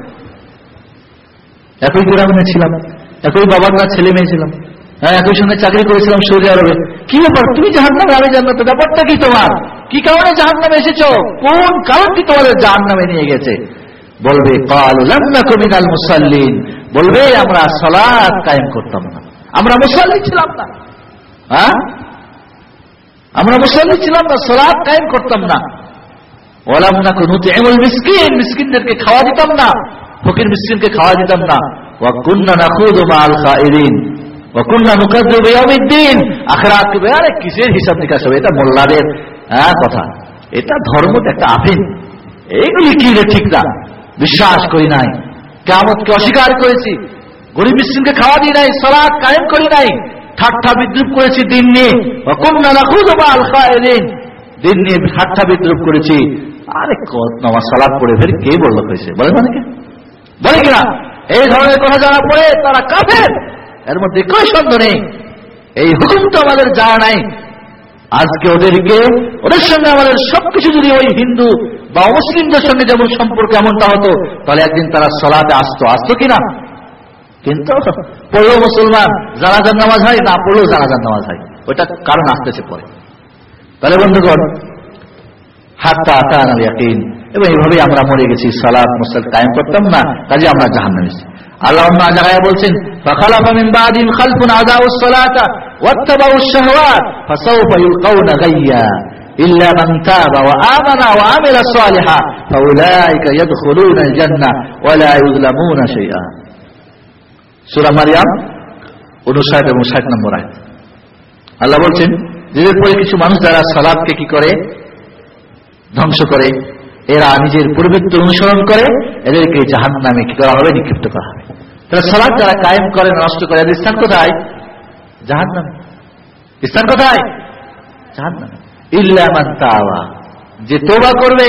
একই গ্রামে ছিলাম, একই বাবার না ছেলে মেয়ে ছিলাম, হ্যাঁ একই সঙ্গে চাকরি করেছিলাম সৌদি আরবে, কি ব্যাপার তুমি জাহান্নামে আমি জান্নাতে, ব্যাপারটা কি তোমার? কি কারণে জাহান্নামে এসেছো? কোন কারণটি তোমাদের জাহান্নামে নিয়ে গেছে? বলবে ক্বালু লাম নাকু মিনাল মুসাল্লিন, বলবে আমরা সালাত কায়েম করতাম না, আমরা মুসাল্লি ছিলাম না। হ্যাঁ আমরা মুসাল্লি ছিলাম না, সালাত কায়েম করতাম না। ওয়ালাম নাকু নুতইমুল মিসকিন, মিসকিনদেরকে খাওয়া দিতাম না, ফকির মিসকিনকে খাওয়া দিতাম না। ওয়া কুননা নাখুযু মাআল খাইরিন ওয়া কুননা নুকাযযিবু বিয়াউমিদ্দিন, আখিরাতকে আরে কিসের হিসাব নিকাশ হবে? এটা মোল্লাদের হ্যাঁ কথা, এটা ধর্ম একটা আফিন, এইগুলি কি রে ঠিক না, বিশ্বাস করি নাই, কিয়ামতকে অস্বীকার করেছি, গরিব মিসকিনকে খাওয়া দিই নাই, সালাত কায়েম করি নাই, ঠাট্টা বিদ্রুপ করেছি দিন নিয়ে। ওয়া কুননা নাখুযু মাআল খাইরিন, দিন নিয়ে ঠাট্টা বিদ্রুপ করেছি। আরে কত নামাজ সালাত পড়ে ফের কে বলল হয়েছে, বলে না নাকি? বলে কিনা? এই ধরনের কথা যারা পড়ে তারা কাফের, এর মধ্যে কোনো সন্দেহ নেই। এই হুকুম তো আমাদের জানা নাই। আজকে ওদেরকে ওদের সঙ্গে আমাদের সবকিছু যদি ওই হিন্দু বা মুসলিমদের সঙ্গে যেমন সম্পর্ক এমনটা হতো, তাহলে একদিন তারা সালাতে আসতো, আসতো কিনা? কিন্তু পড়লো মুসলমান, জানাজার নামাজ হয়, না পড়লেও জানাজার নামাজ হয়, ওইটা কারণ আসতেছে পরে। তাহলে বন্ধুগণ, হাত্তা আতানা আল ইয়াকিন, এবং এইভাবে আমরা মরে গেছি, সালাত মুসল্লি কায়েম করতাম না, কাজে আমরা জাহান্নামে। আল্লাহ অন্য জায়গায় বলছেন, ফাখালাফা মিন বাদিহিম খালফুন আযাউস সালাতা ওয়াত্তাবাউশ শাহওয়াত ফাসাউফা ইলকাউনা গায়্যা ইল্লা মান তাবা ওয়া আমানা ওয়া আমিলা সালিহা ফাউলাইকা ইয়াদখুলুনাল জান্নাহ ওয়া লা ইউযলামুনা শাইআ। সূরা মারইয়াম উনষাট এবং ষাট নম্বর আয়াত। আল্লাহ বলছেন, এদের পরে কিছু মানুষ যারা সালাতকে কি করে ধ্বংস করে, এরা নিজের পূর্বত্ব অনুসরণ করে, এদেরকে জাহান্নামে কি করা হবে? নিক্ষিপ্ত করা হবে। তাহলে সালাত যারা কায়েম করে নষ্ট করে, এদের স্থান কোথায়? জাহান্নামে। স্থান কোথায়? জাহান্নামে। ইল্লা মান তাওবা, যে তওবা করবে,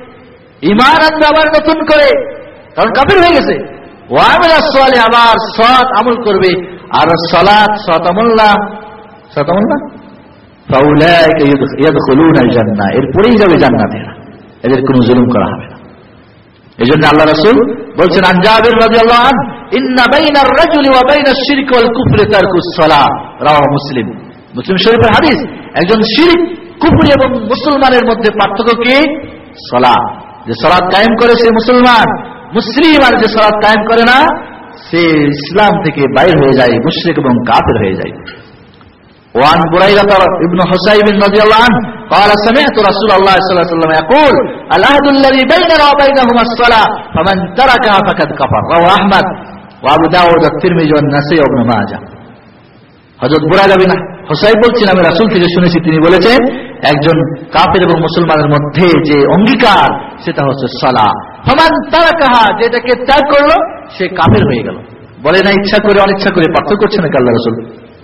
ঈমান আনবে আবার নতুন করে, কারণ কাফির হয়ে গেছে, ওয়া আমিলা সালিহ, আবার সৎ আমল করবে, আর সালাত সৎ আমল না, সৎ আমল না, ফাউলাইকা ইয়াদখুলুনাল জান্নাহ, এরপরেই যাবে জান্নাতে, এদের কোনো জুলুম করা হবে না। এই জন্য আল্লাহ রাসূল বলছেন, আন জাবির রাদিয়াল্লাহু আনহু, ইন্না বাইনার রাজুলি ওয়া বাইনাশ শিরকি ওয়াল কুফরি তারকুস সালাহ, রাওয়াহু মুসলিম। মুসলিম শরীফের হাদিস। একজন শিরক, কুফরি এবং মুসলমানের মধ্যে পার্থক্য কি? সালাত। যে সালাত কায়েম করে সে মুসলমান, মুসলিম, আর যে সালাত কায়েম করে না সে ইসলাম থেকে বাইর হয়ে যায়, মুশরিক এবং কাফির হয়ে যায়। وعن بريدة ابن حسيب رضي الله عنه قال سمعت رسول الله صلى الله عليه وسلم يقول العهد الذي بيننا وبينهما الصلاة فمن تركها فقد كفر رواه أحمد وأبو داود والترمذي والنسائي وابن ماجه। হযরত বুরায়দা বিন হুসাইব বলছেন, আমি রাসূল থেকে শুনেছি, তিনি বলেছেন, একজন কাফির এবং মুসলমানের মধ্যে যে অঙ্গীকার সেটা হচ্ছে সালাহ। ফামান তারাকাহা, যেটাকে ত্যাগ করলো সে কাফির হয়ে গেল। বলে না ইচ্ছা করে অনিচ্ছা করে, পার্থক্য করছে না আল্লাহ রাসূল।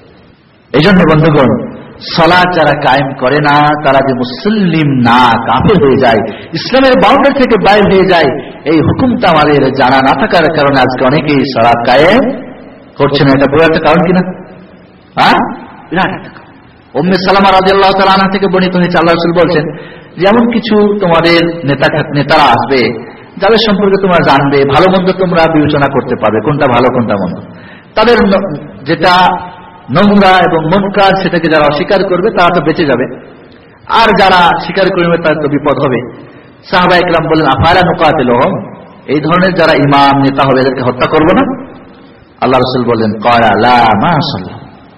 এই জন্য বন্ধুগণ, সালাত যারা কায়েম করে না তারা যে মুসলিম না, কাফির হয়ে যায়, ইসলামের বাউন্ডারি থেকে বাইরে হয়ে যায়, এই হুকুমটা আমাদের জানা না থাকার কারণে আজকে অনেকেই সালাত কায়েম করছে না। এটা বড় একটা কারণ কিনা? হ্যাঁ, বিরাট একটা কারণ। উম্মে সালামা রাদিয়াল্লাহু তাআলা আনহা থেকে বর্ণিত হয়েছে, আল্লাহ রাসূল বলছেন, যেমন কিছু তোমাদের নেতা নেতারা আসবে, যাদের সম্পর্কে তোমরা জানবে, ভালো মন্দ তোমরা বিবেচনা করতে পারবে, কোনটা ভালো কোনটা মন্দ। তাদের যেটা নোংরা এবং মুনকার সেটাকে যারা অস্বীকার করবে তারা তো বেঁচে যাবে, আর যারা স্বীকার করবে তার তো বিপদ হবে। সাহাবায়ে কেরাম বললেন, আফালা নুকাতিলুহুম, এই ধরনের যারা ইমাম নেতা হবে এদেরকে হত্যা করব না? আল্লাহ রাসূল বললেন, ক্বালা লা মা সাল্লাহ,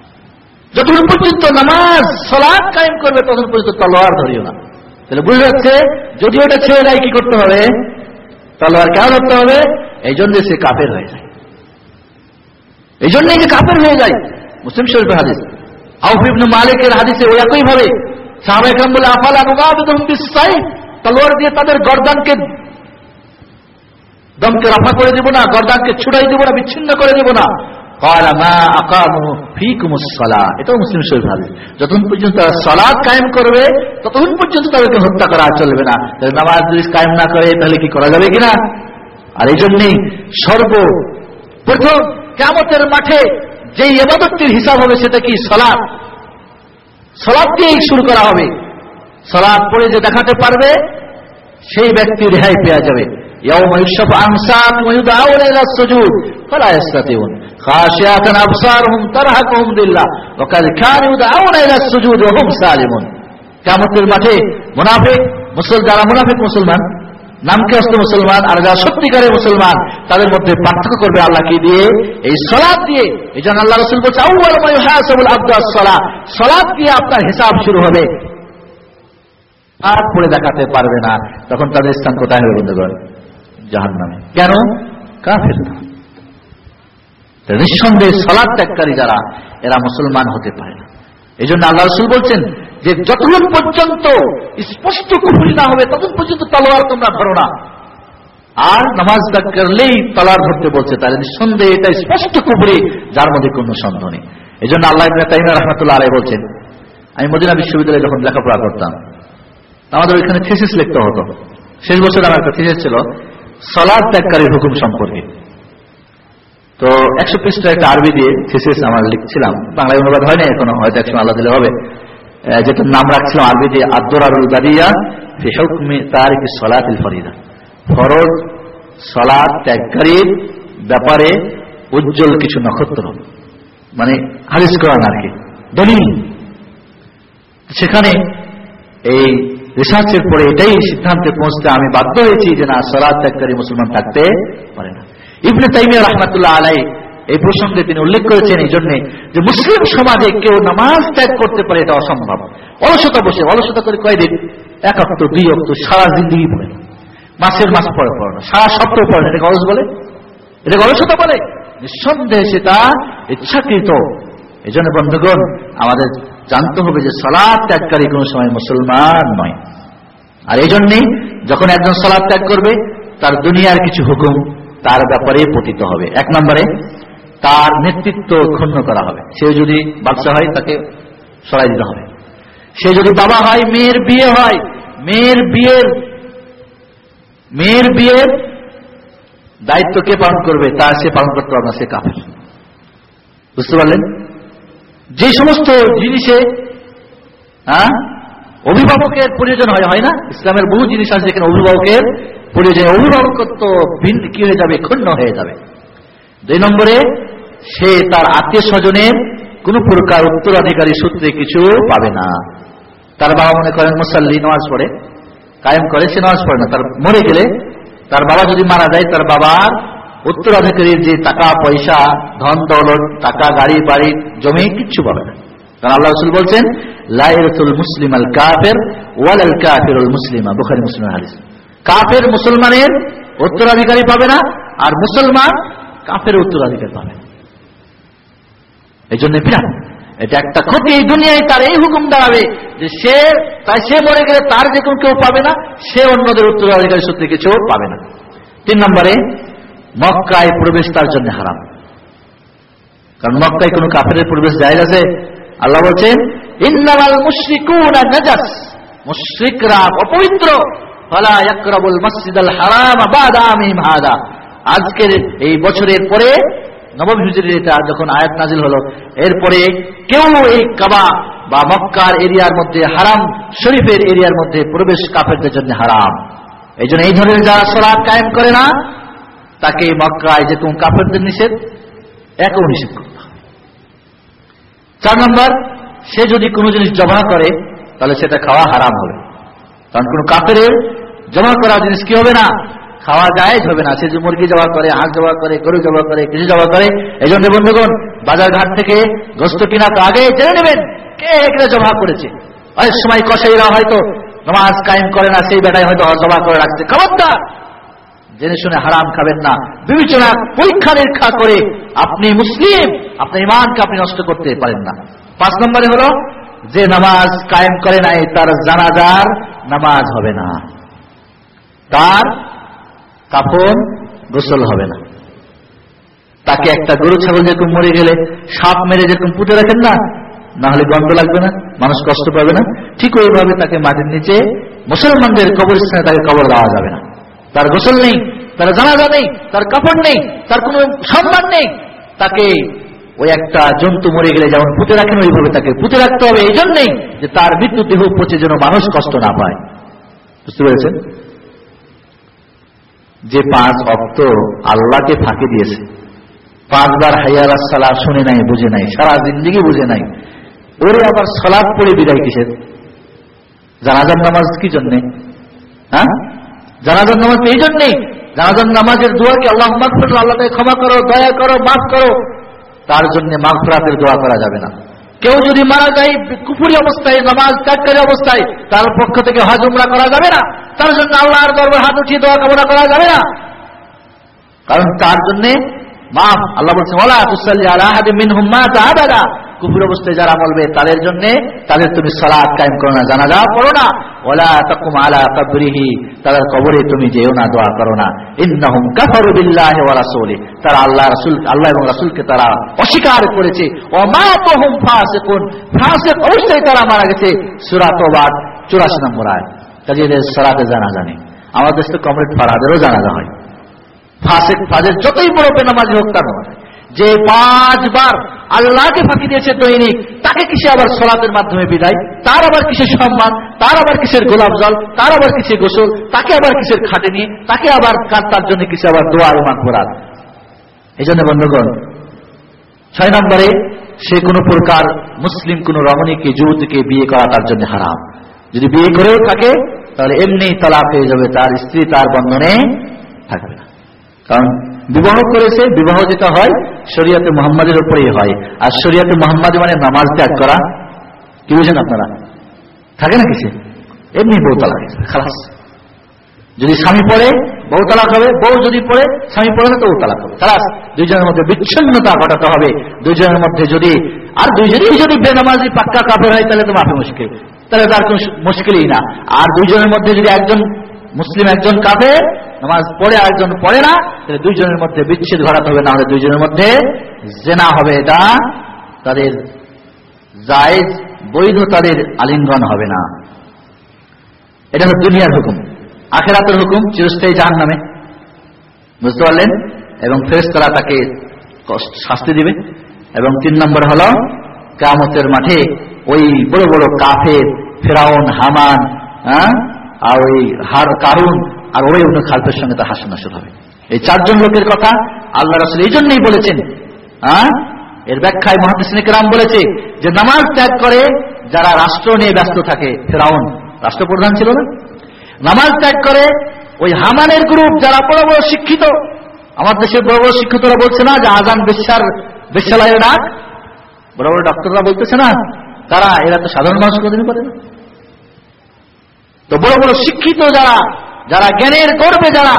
যতক্ষণ পর্যন্ত নামাজ সালাত কায়েম করবে ততক্ষণ পর্যন্ত তলোয়ার ধরিও না। তাহলে বুঝে যাচ্ছে, যদি ওটা ছেড়ে দেয় কি করতে হবে? তলোয়ার কেন ধরতে হবে? এই জন্য সে কাফের হয়ে যায়, এই জন্যই যে কাফের হয়ে যায়। মুসলিম শরীফের হাদিস। আউফ ইবনে মালিকের হাদিসে ওই একই ভাবে সাহাবায়ে কেরাম বলে, আফালা নুকাবিদুহুম বিস-সাইফ, তলোয়ার দিয়ে তাদের গর্দানকে দমকে রফা করে দেব না, গর্দানকে ছুড়াই দেব না, বিচ্ছিন্ন করে দেব না। ক্বালা মা আকামু ফীকুমুস সালাহ, এটাও মুসলিম শরীফের হাদিস। যতক্ষণ পর্যন্ত তারা সালাত কায়েম করবে ততক্ষণ পর্যন্ত তাদেরকে হত্যা করা চলবে না। তাহলে নামাজ যদি কায়েম না করে তাহলে কি করা যাবে কিনা? আর এই জন্যই সর্বপ্রথম কিয়ামতের মাঠে যে ইবাদতটির হিসাব হবে সেটা কি? সালাত। সালাত দিয়েই শুরু করা হবে। সালাত পড়ে যে দেখাতে পারবে সেই ব্যক্তি রেহাই পেয়ে যাবে। ইয়াউমা ইউশাফু আন সাআত ওয়া ইউদআউনা ইলা সুজুদ ফালা ইসতাতিউন খাশিয়াতান আবসারুহুম তারহাকুহুম দিল্লাহ ওয়া কাদ কানু ইউদআউনা ইলা সুজুদ ওয়া হুম সালিমুন। কিয়ামতের মাঠে মুনাফিক মুসলমান, যারা মুনাফিক মুসলমান, নামকে অস্ত মুসলমান, আর যারা সত্যিকারের মুসলমান, তাদের মধ্যে পার্থক্য করবে আল্লাহ কি দিয়ে? এই সালাত দিয়ে। এই জন্য আল্লাহ রাসূল বলছে আউয়ালু মা ইউহাসাবুল আবদু আস-সালাত, সালাত দিয়ে আপনার হিসাব শুরু হবে। আর পড়ে দেখাতে পারবে না, তখন তাদের স্থান কোথায় হবে বন্ধুগণ? জাহান্নামে। কেন? কাফের। নিঃসন্দেহে সালাত ত্যাগকারী যারা, এরা মুসলমান হতে পারে না। এই জন্য আল্লাহ রাসূল বলছেন যে যতক্ষণ পর্যন্ত স্পষ্ট কুফরি না হবে ততক্ষণ পর্যন্ত তলোয়ার তোমরা ধরো না। আর নামাজ ত্যাগ করলেই তলোয়ার ধরতে বলছে, তাহলে নিঃসন্দেহে এটা স্পষ্ট কুফরি, যার মধ্যে কোনো সন্দেহ নেই। এই জন্য আল্লাহ ইবনে তাইমিয়া রাহমাতুল্লাহ আলাইহি বলছেন, আমি মদিনা বিশ্ববিদ্যালয়ে যখন লেখাপড়া করতাম, আমাদের ওইখানে থিসিস লিখতে হতো। শেষ বছর আমার একটা থিসিস ছিল সালাত ত্যাগকারীর হুকুম সম্পর্কে। তো একশো পৃষ্ঠা একটা আরবি দিয়ে থিসিস আমার লিখছিলাম, বাংলায় অনুবাদ হয় না এখনো, হয়তো একসময় আল্লাহ দিলে হবে। যেটার নাম রাখছিলাম আরবি দিয়ে আদ-দুরারুল বাদিয়া ফি হুকমি তারিকি সালাতিল ফরিদা, ফরজ সালাত ত্যাগকারীর ব্যাপারে উজ্জ্বল কিছু নক্ষত্র, মানে হাদিস কোরআন আর কি, দলিল। সেখানে এই রিসার্চের পরে এটাই সিদ্ধান্তে পৌঁছতে আমি বাধ্য হয়েছি যে না, সালাত ত্যাগকারী মুসলমান থাকতে পারে না। ইবনে তাইমিয়া রাহমাতুল্লাহ আলাইহি এই প্রসঙ্গে তিনি উল্লেখ করেছেন এই জন্য যে মুসলিম সমাজে কেউ নামাজ ত্যাগ করতে পারে এটা অসম্ভব। অলসতা বসে অলসতা করে কয়দিন, এক অক্ত দুই অক্ত, সারা জিন্দগি পড়ে না, মাসের মাস পরে পড়ে না, সারা সপ্তাহ পড়ে না, এটা অলস বলে? এটা অলসতা বলে? নিঃসন্দেহে সেটা ইচ্ছাকৃত। এই জন্য বন্ধুগণ, আমাদের জানতে হবে যে সালাত ত্যাগকারী কোন সময় মুসলমান নয়। আর এই জন্যই যখন একজন সালাত ত্যাগ করবে, তার দুনিয়ার কিছু হুকুম তার ব্যাপারে পতিত হবে। এক নম্বরে তার নেতৃত্ব ক্ষুণ্ণ করা হবে। সে যদি বাদশা হয় তাকে সরাই দিতে হবে। সে যদি বাবা হয়, মেয়ের বিয়ে হয়, মেয়ের বিয়ের মেয়ের বিয়ের দায়িত্ব কে পালন করবে? তা সে পালন করতে পারবে না, সে কাফের। বুঝতে পারলেন? যে সমস্ত জিনিসে হ্যাঁ অভিভাবকের প্রয়োজন হয়, হয় না? ইসলামের বহু জিনিস আছে যেখানে অভিভাবকের প্রয়োজন, অভিভাবকত্ব ভিন্ন কি হয়ে যাবে? ক্ষুণ্ণ হয়ে যাবে। দুই নম্বরে সে তার আত্মীয় স্বজনের কোন প্রকার উত্তরাধিকারী সূত্রে কিছু পাবে না। তার বাবা মনে করেন মুসাল্লি, নামাজ পড়ে, কায়েম করে, সে নামাজ পড়ে না, তার মরে গেলে, তার বাবা যদি মারা যায়, তার বাবার উত্তরাধিকারীর যে টাকা পয়সা, ধন দৌলত, টাকা, গাড়ি বাড়ি, জমি কিচ্ছু পাবে না। কারণ আল্লাহ রাসূল বলছেন লা ইয়ারসুল মুসলিম আল কাফির ওয়ালাল কাফিরুল মুসলিমা, বুখারী মুসলিমের হাদিস। কাফের মুসলমানের উত্তরাধিকারী পাবে না, আর মুসলমান কাফের উত্তরাধিকারী পাবে না। এই জন্য বিরাট এটা একটা ক্ষতি। এই দুনিয়ায় তার এই হুকুম দাঁড়াবে যে সে তাই সে মরে গেলে তার যে কোনো কেউ পাবে না, সে অন্যদের উত্তরাধিকারী সূত্রে কিছু পাবে না। তিন নম্বরে মক্কায় প্রবেশ তার জন্য হারাম। কারণ মক্কায় কোনো কাফেরের প্রবেশ জায়েজ আছে? আল্লাহ বলছেন ইন্নামাল মুশরিকুনা নাজাস, মুশরিকরা অপবিত্র, ফালা ইয়াকরাবুল মাসজিদাল হারাম বাদা আমিহিম হাদা। আজকের এই বছরের পরে নবম হিজরিতে যখন আয়াত নাজিল হলো, এরপরে কেউ এই কাবা বা মক্কার এরিয়ার মধ্যে, হারাম শরীফের এরিয়ার মধ্যে প্রবেশ কাফেরদের জন্য হারাম। এই জন্য এই ধরনের যারা সালাত কায়েম করে না, তাকে মক্কায় যে তুমি কাফেরদের নিষেধ, একও নিষেধ করতে হবে। চার নম্বর, সে যদি কোনো জিনিস জমা করে তাহলে সেটা খাওয়া হারাম হবে। কারণ কোন কাফেরের জমা করা জিনিস কি হবে না? খাওয়া জায়েজ হবে না। সে যে মুরগি জবা করে, হাঁস জবা করে, গরু জবা করে, কিছু জবা করে। এই জন্য বন্ধুগণ, বাজার ঘাট থেকে গোস্ত কিনা তো আগে জেনে নেবেন কে এখানে জমা করেছে। অনেক সময় কসাইরা হয়তো নামাজ কায়েম করে না, সেই বেটায় হয়তো জমা করে রাখছে। খবরদার, জেনে শুনে হারাম খাবেন না। বিবেচনা পরীক্ষা নিরীক্ষা করে আপনি মুসলিম, আপনার ঈমানকে আপনি নষ্ট করতে পারেন না। পাঁচ নম্বরে হলো যে নামাজ কায়েম করে নাই, তার জানাজার নামাজ হবে না, তার কাফন গোসল হবে না। তাকে একটা গরু ছাগল যেরকম মরে গেলে সাপ মেরে যেরকম পুঁতে রাখেন না, না হলে গন্ধ লাগবে না, মানুষ কষ্ট পাবে না, ঠিক ওইভাবে তাকে মাটির নিচে মুসলমানদের কবরস্থানে তাকে কবর দেওয়া যাবে না। তার গোসল নেই, তার জানাজা নেই, তার কাপড় নেই, তার কোনো সম্মান নেই, তাকে ওই একটা জন্তু মরে গেলে যেমন পুঁতে রাখেন ওইভাবে তাকে পুঁতে রাখতে হবে, এই জন্যই যে তার মৃত্যু দেহ পচে যেন মানুষ কষ্ট না পায়। বুঝতে পেরেছেন? যে পাঁচ ওয়াক্ত আল্লাহকে ফাঁকি দিয়েছে, পাঁচবার হাইয়া আলাস সালাহ শুনে নাই, বুঝে নাই, সারা জিন্দেগি বুঝে নাই, ওরে আবার সালাত পড়ে বিদায় কিসের? জানাজার নামাজ কি জন্যে? হ্যাঁ, জানাজার নামাজ এই জন্যেই, জানাজার নামাজের দোয়া কি আল্লাহ মাগফির, আল্লাহকে ক্ষমা করো, দয়া করো, মাফ করো, তার জন্য মাগফিরাতের দোয়া করা যাবে না। কেউ যদি মারা যায় কুফরি অবস্থায়, নামাজ ত্যাগকারী অবস্থায়, তার পক্ষ থেকে হজ উমরা করা যাবে না, তার জন্য আল্লাহর দরবারে হাত উঠিয়ে দোয়া কামনা করা যাবে না, কারণ তার জন্য মাফ। আল্লাহ বলছেন ওয়ালা তুসাল্লি আলা আহাদিন মিনহুম মাতা আবাদা, কুফরি অবস্থায় যারা বলবে তাদের জন্য তাদের তুমি সালাত কায়েম করো না, জানাজা পড়ো না, ওয়ালা তাকুম আলা কবরিহি, তাদের কবরে তুমি যেও না, দোয়া করো না। ইন্নাহুম কাফারু বিল্লাহি ওয়া রাসূলি, তারা আল্লাহ রাসূল আল্লাহ এবং রাসূলকে তারা অস্বীকার করেছে। ওয়া মাতুহুম ফাসিকুন, ফাসিক অবস্থায় তারা মারা গেছে। সূরা তাওবা চুরাশি নম্বর আয়াত। কাজে এদের সালাতে জানাজা নেই। আমাদের দেশে কমরেড ফারাদেরও জানাজা হয়। ফাসিক ফাজের যতই বড় বেনামাজি হোক তার নয়, যে পাঁচবার আল্লাহকে ফাঁকি দিয়েছে দৈনিক, তাকে কিসে আবার সালাতের মাধ্যমে বিদায়, তার আবার কিসের সম্মান, তার আবার কিসের গোলাপ জল, তার আবার কিসের গোসল, তাকে আবার কিসের খাটেনি, তাকে আবার তার জন্য কিসে আবার দোয়া ও মাগফিরাত। এই জন্য বন্ধুগণ, ছয় নম্বরে সে কোনো প্রকার মুসলিম কোন রমণীকে, যুবতীকে বিয়ে করা তার জন্য হারাম। যদি বিয়ে করেও থাকে তাহলে এমনি তালাক হয়ে যাবে, তার স্ত্রী তার বন্ধনে থাকবে না। কারণ বিবাহ করেছে, বিবাহ যেটা হয় শরিয়াতে মুহাম্মাদের উপরেই হয়, আর শরিয়াতে মুহাম্মাদি মানে নামাজ ত্যাগ করা। কি বুঝেন আপনারা? থাকে না কিছু এমনি বউ তালাক খালাস। যদি স্বামী পড়ে বউ তালাক হবে, বউ যদি পড়ে স্বামী পড়ে না তো বউ তালাক হবে, খালাস। দুইজনের মধ্যে বিচ্ছিন্নতা ঘটাতে হবে দুইজনের মধ্যে। যদি আর দুইজনেই যদি বেনামাজি পাক্কা কাফের হয় তাহলে তো মাফি মুশকিল, তাহলে তার কোনো মুশকিলই না। আর দুইজনের মধ্যে যদি একজন মুসলিম একজন কাফের নামাজ পড়ে আর একজন পড়ে না, তাহলে দুইজনের মধ্যে বিচ্ছেদ ঘটাতে হবে, না হলে দুইজনের মধ্যে জেনা হবে। এটা তাদের জায়েজ বৈধ, তাদের আলিঙ্গন হবে না। এটা হলো দুনিয়ার হুকুম। আখিরাতের হুকুম চিরস্থায়ী জাহান্নামে, বুঝতে পারলেন? এবং ফেরেশতারা তাকে শাস্তি দিবে। এবং তিন নম্বর হলো কিয়ামতের মাঠে ওই বড় বড় কাফের, ফেরাউন, হামান, হ্যাঁ, আর ওই হার কারুন আর ওই অন্য খালফের সঙ্গে তা হাসি নাসর হবে। এই চারজন লোকের কথা আল্লাহ রাসূল এই জন্যই বলেছেন। হ্যাঁ, এর ব্যাখ্যায় মুহাদ্দিসিনে কেরাম বলেছে যে নামাজ ত্যাগ করে যারা রাষ্ট্র নিয়ে ব্যস্ত থাকে, ফেরাউন রাষ্ট্রপ্রধান ছিল না, নামাজ ত্যাগ করে ওই হামানের গ্রুপ যারা বড় বড় শিক্ষিত, আমার দেশের বড় বড় শিক্ষিতরা বলছে না যে আজান বেশ্যার বেশ্যালয়ের ডাক, বড় বড় ডক্টররা বলতেছে না, তারা এরা তো সাধারণ মানুষ কোনদিন করে না। তো বড় বড় শিক্ষিত যারা, যারা জ্ঞানের গর্বে যারা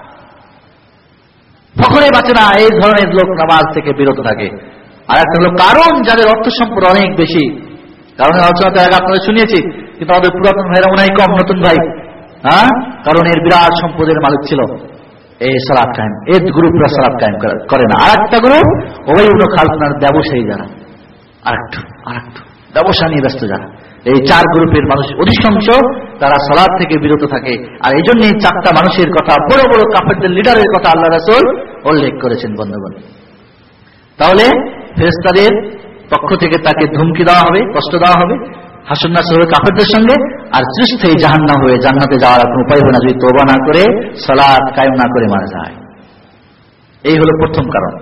ফখরে বাঁচে না, এই ধরনের লোক নামাজ থেকে বিরত থাকে। আর একটা হলো কারণ যাদের অর্থ সম্পদ অনেক বেশি, কারণ আলোচনাতে আগে আপনাদের শুনিয়েছি, কিন্তু আমাদের পুরাতন ভাইরা মনে হয় কম, নতুন ভাই, হ্যাঁ, কারণ এর বিরাট সম্পদের মালিক ছিল, এই সালাত কায়েম, এর গ্রুপরা সালাত কায়েম করে না। আর একটা গ্রুপ ওই উনো খালফনার ব্যবসায়ী যারা, আর একটু আর একটু ব্যবসা নিয়ে ব্যস্ত যারা, এই চার গ্রুপের মানুষ অধিকাংশ তারা সালাত থেকে বিরত থাকে। আর এই জন্য এই চারটা মানুষের কথা, বড় বড় কাফেরদের লিডারের কথা আল্লাহ রাসূল উল্লেখ করেছেন বন্ধুগণ। তাহলে ফেরেশতাদের পক্ষ থেকে তাকে ধমকি দেওয়া হবে, কষ্ট দেওয়া হবে, হাসর নাসর হবে কাফেরদের সঙ্গে, আর চিরস্থায়ী জাহান্নাম হয়ে জান্নাতে যাওয়ার কোনো উপায় হবে না যদি তওবা না করে, সালাত কায়েম না করে মারা যায়। এই হলো প্রথম কারণ।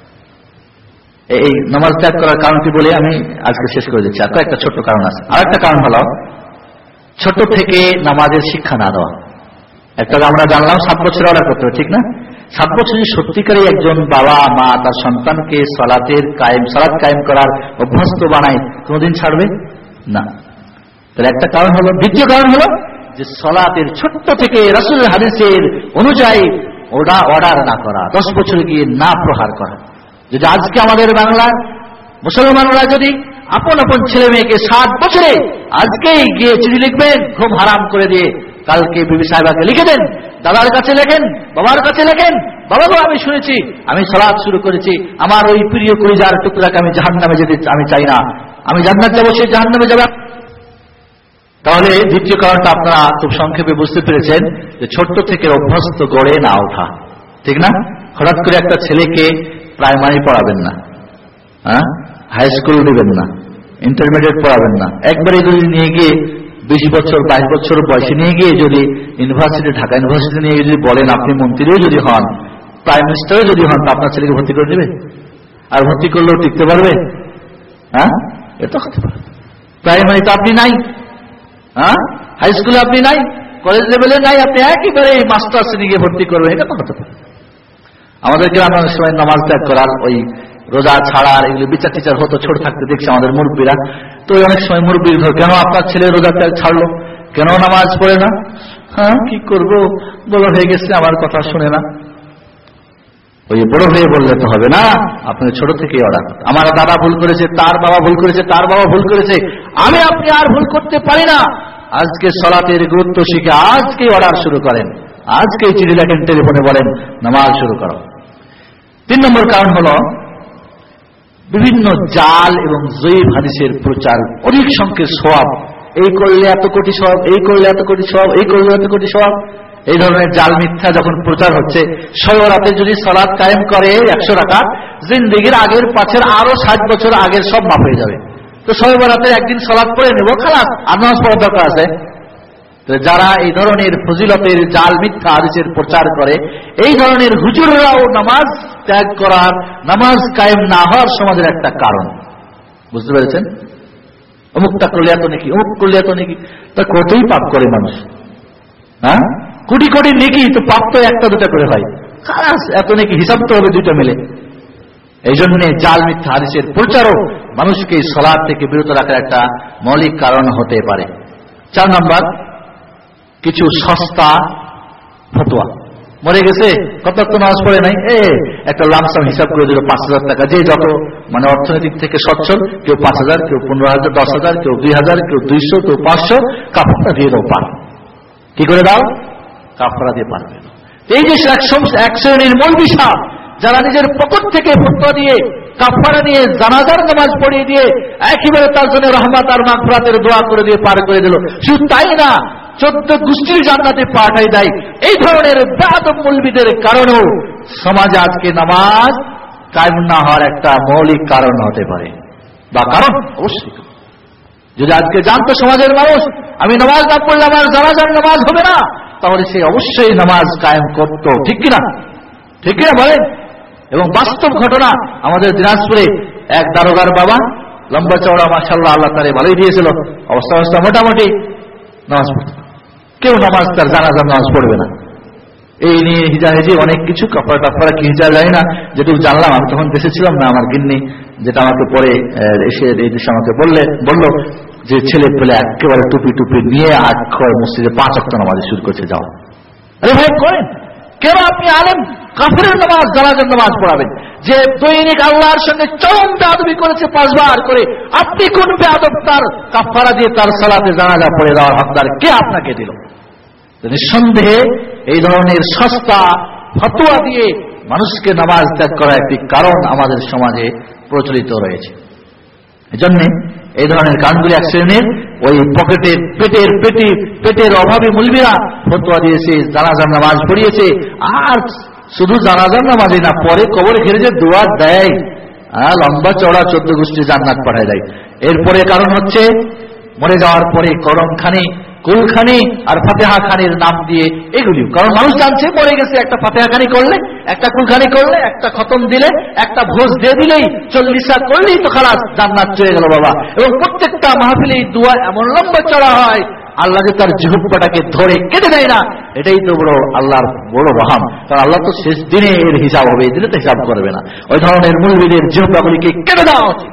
এই নামাজ ত্যাগ করার কারণটি বলে আমি আজকে শেষ করে দিচ্ছি। আর একটা ছোট্ট কারণ আছে। আর একটা কারণ হলো ছোট থেকে নামাজের শিক্ষা না দেওয়া। একটা আমরা জানলাম সাত বছরে অর্ডার করতে হবে, ঠিক না? সাত বছরে সত্যিকারই একজন বাবা মা তার সন্তানকে সালাতের কায়েম সালাত কায়েম করার অভ্যস্ত বানায়, কোনোদিন ছাড়বে না। তাহলে একটা কারণ হলো। দ্বিতীয় কারণ হলো যে সালাতের ছোট্ট থেকে রাসূলের হাদিসের অনুযায়ী ওটা অর্ডার না করা, দশ বছরে গিয়ে না প্রহার করা। যদি আজকে আমাদের বাংলার মুসলমানরা যদি আপন আপন ছেলে মেয়েকে সাত বছরে আজকেই গিয়ে চিঠি লিখবেন ঘুম হারাম করে দিয়ে, কালকে বিবি সাহেবাকে লিখে দেন, দাদার কাছে লেখেন, বাবার কাছে লেখেন, বাবা গো আমি শুনেছি, আমি সালাত শুরু করেছি, আমার ওই প্রিয় কলিজার টুকরাকে আমি জাহান্নামে যেতে আমি চাই না, আমি জান্নাত যাবো, সে জাহান্নামে যাবে। তাহলে দ্বিতীয় কারণটা আপনারা খুব সংক্ষেপে বুঝতে পেরেছেন যে ছোট্ট থেকে অভ্যস্ত গড়ে না ওঠা, ঠিক না? হঠাৎ করে একটা ছেলেকে প্রাইমারি পড়াবেন না, হ্যাঁ, হাই স্কুল দিবেন না, ইন্টারমিডিয়েট পড়াবেন না, একবারে যদি নিয়ে গিয়ে বিশ বছর বাইশ বছর বয়সে নিয়ে গিয়ে যদি ইউনিভার্সিটি, ঢাকা ইউনিভার্সিটি নিয়ে যদি বলেন আপনি মন্ত্রীও যদি হন, প্রাইম মিনিস্টারও যদি হন, তা আপনার ছেলেকে ভর্তি করে দেবে? আর ভর্তি করলেও টিকতে পারবে? হ্যাঁ, এটা হতে পারে। প্রাইমারি তো আপনি নাই, হ্যাঁ, হাই স্কুলে আপনি নাই, কলেজ লেভেলে নাই, আপনি একেবারে মাস্টার শ্রেণী গিয়ে ভর্তি করবেন, এটা তো হতে পারে। আমাদের গ্রামে অনেক সময় নামাজ ত্যাগ করার, ওই রোজা ছাড়ার এগুলো বিচার টিচার হতো ছোট থাকতে, দেখছি আমাদের মুরব্বীরা। তো অনেক সময় মুরব্বীর ধর, কেন আপনার ছেলে রোজা ত্যাগ ছাড়লো, কেন নামাজ পড়ে না? হ্যাঁ, কি করবো, বড় হয়ে গেছে, আমার কথা শুনে না। ওই বড় হয়ে বললে তো হবে না, আপনাকে ছোট থেকে অর্ডার। আমার দাদা ভুল করেছে, তার বাবা ভুল করেছে, তার বাবা ভুল করেছে, আমি আপনি আর ভুল করতে পারি না। আজকে সালাতের গুরুত্ব শিখে আজকে অর্ডার শুরু করেন, আজকে চিঠি লেখেন, টেলিফোনে বলেন নামাজ শুরু করো। তিন নম্বর কারণ হলো বিভিন্ন জাল এবং জয়ীফ হাদিসের প্রচার, অনেক সংখ্যক সওয়াব, এই করলে এত কোটি সওয়াব, এই করলে এত কোটি সওয়াব, এই করলে এত কোটি সওয়াব, এই ধরনের জাল মিথ্যা যখন প্রচার হচ্ছে। শবে রাতে যদি সালাত কায়েম করে একশো রাকাত, জিন্দেগির আগের পাছের আরো ষাট বছর আগের সব মাফ হয়ে যাবে। তো শবে রাতে একদিন সালাত পড়ে নেবো, খালাস, আর নামাজ পড়ার দরকার আছে? যারা এই ধরনের ফজিলতের জাল মিথ্যা হাদিসের প্রচার করে, এই ধরনের হুজুররাও নামাজ ত্যাগ করার, নামাজ কায়েম না হওয়ার সমাজের একটা কারণ। বুঝতে পেরেছেন? অমুকটা করলে এত নাকি, অমুক করলে এত নাকি, তা কতই পাপ করে মানুষ, হ্যাঁ, কোটি কোটি নেকি, তো পাপ তো একটা দুটা করে হয়, খালাস, এত নাকি, হিসাব তো হবে দুইটা মিলে। এই জন্য জাল মিথ্যা হাদিসের প্রচারও মানুষকে সালাত থেকে বিরত রাখার একটা মৌলিক কারণ হতে পারে। চার নম্বর, কিছু সস্তা ফতোয়া। মরে গেছে, কত তো নামাজ পড়ে নাই, এ একটা লামসাম হিসাব করে দিল পাঁচ হাজার টাকা, যে যত মানে অর্থনৈতিক থেকে সচ্ছল, কেউ পাঁচ হাজার, কেউ পনেরো হাজার, দশ হাজার, কেউ দুই হাজার, কেউ দুইশো, কেউ পাঁচশো, কাফারা দিয়ে দাও, পার। কি করে দাও? কাফারা দিয়ে পারবে। এই যে এক শ্রেণীর মৌলবি যারা নিজের পকেট থেকে ফতোয়া দিয়ে, কাফারা দিয়ে, জানাজার নামাজ পড়িয়ে দিয়ে, একেবারে তার জন্য রহমত আর মাগফিরাতের দোয়া করে দিয়ে পার করে দিল। শুধু তাই না, চোদ্দ গোষ্ঠীর জান্নাতে পাঠাই দেয়। এই ধরনের বেয়াদব মৌলবীদের কারণেও সমাজে আজকে নামাজ কায়েম না হওয়ার একটা মৌলিক কারণ হতে পারে, বা কারণ অবশ্যই। যদি আজকে জানতো সমাজের মানুষ আমি নামাজ না পড়লে আমার জানাজার নামাজ হবে না, তাহলে সে অবশ্যই নামাজ কায়েম করত, ঠিক কিনা? ঠিক কিনা বলেন? এবং বাস্তব ঘটনা, আমাদের দিনাজপুরে এক দারোগার বাবা, লম্বা চওড়া, মাশাআল্লাহ, আল্লাহ তারে ভালোই দিয়েছিল, অবস্থা অবস্থা মোটামুটি, নামাজ পড়ত। কেউ নামাজ তার জানাজার নামাজ পড়বে না, এই নিয়ে হিজাহিজি অনেক কিছু, কাফারা টাফারা কি হিজা যায় না, যেটুকু জানলাম। আমি তখন দেশে ছিলাম না, আমার গিন্নি যেটা আমাকে পরে এসে এই দেশে আমাকে বললে বললো যে ছেলে পেলে একেবারে টুপি টুপি নিয়ে আক্ষর মসজিদে পাঁচ ওয়াক্ত নামাজ শুরু করছে, যাও। আরে ভাই করেন কেন? আপনি আলেম, কাফেরের নামাজ, জানাজার নামাজ পড়াবেন, যে দৈনিক আল্লাহর সঙ্গে চরম বেয়াদবি করেছে পাঁচবার করে, আপনি কোন বেয়াদব তার কাফারা দিয়ে তার সালাতে জানাজা পড়ে দেওয়ার হকদার কে আপনাকে দিল? নিঃসন্দেহে এই ধরনের সস্তা ফতোয়া দিয়ে মানুষকে নামাজ ত্যাগ করা একটি কারণ আমাদের সমাজে প্রচলিত রয়েছে। এজন্য এই ধরনের কারণগুলি এক শ্রেণীর ওই পকেটের পেটের পেটে পেটের অভাবে মুলবিরা ফতোয়া দিয়েছে, জানাজার নামাজ পড়িয়েছে, আর শুধু জানাজার নামাজই না, পরে কবরে ঘিরে যে দোয়া দেয়, লম্বা চওড়া চোদ্দ গোষ্ঠী জান্নাত পাঠায় দেয়। এরপরে কারণ হচ্ছে মরে যাওয়ার পরে করমখানি, কুলখানি আর ফাতেহা খানির নাম দিয়ে এগুলি, কারণ মানুষ জানছে মরে গেছে, একটা ফাতেহা খানি করলে, একটা কুলখানি করলে, একটা খতম দিলে, একটা ভোজ দিয়ে দিলেই, চল্লিশা করলেই তো খালাস, জান্নাত চলে গেল বাবা। এবং প্রত্যেকটা মাহফিলে এই দোয়া এমন লম্বা চড়া হয়, আল্লাহ যে তার জিহ্বাটাকে ধরে কেটে দেয় না, এটাই তো বড় আল্লাহর বড় রহম। কারণ আল্লাহ তো শেষ দিনে এর হিসাব হবে, এই দিনে তো হিসাব করবে না। ওই ধরনের মুলবিদের জিহ্বাগুলিকে কেটে দেওয়া উচিত।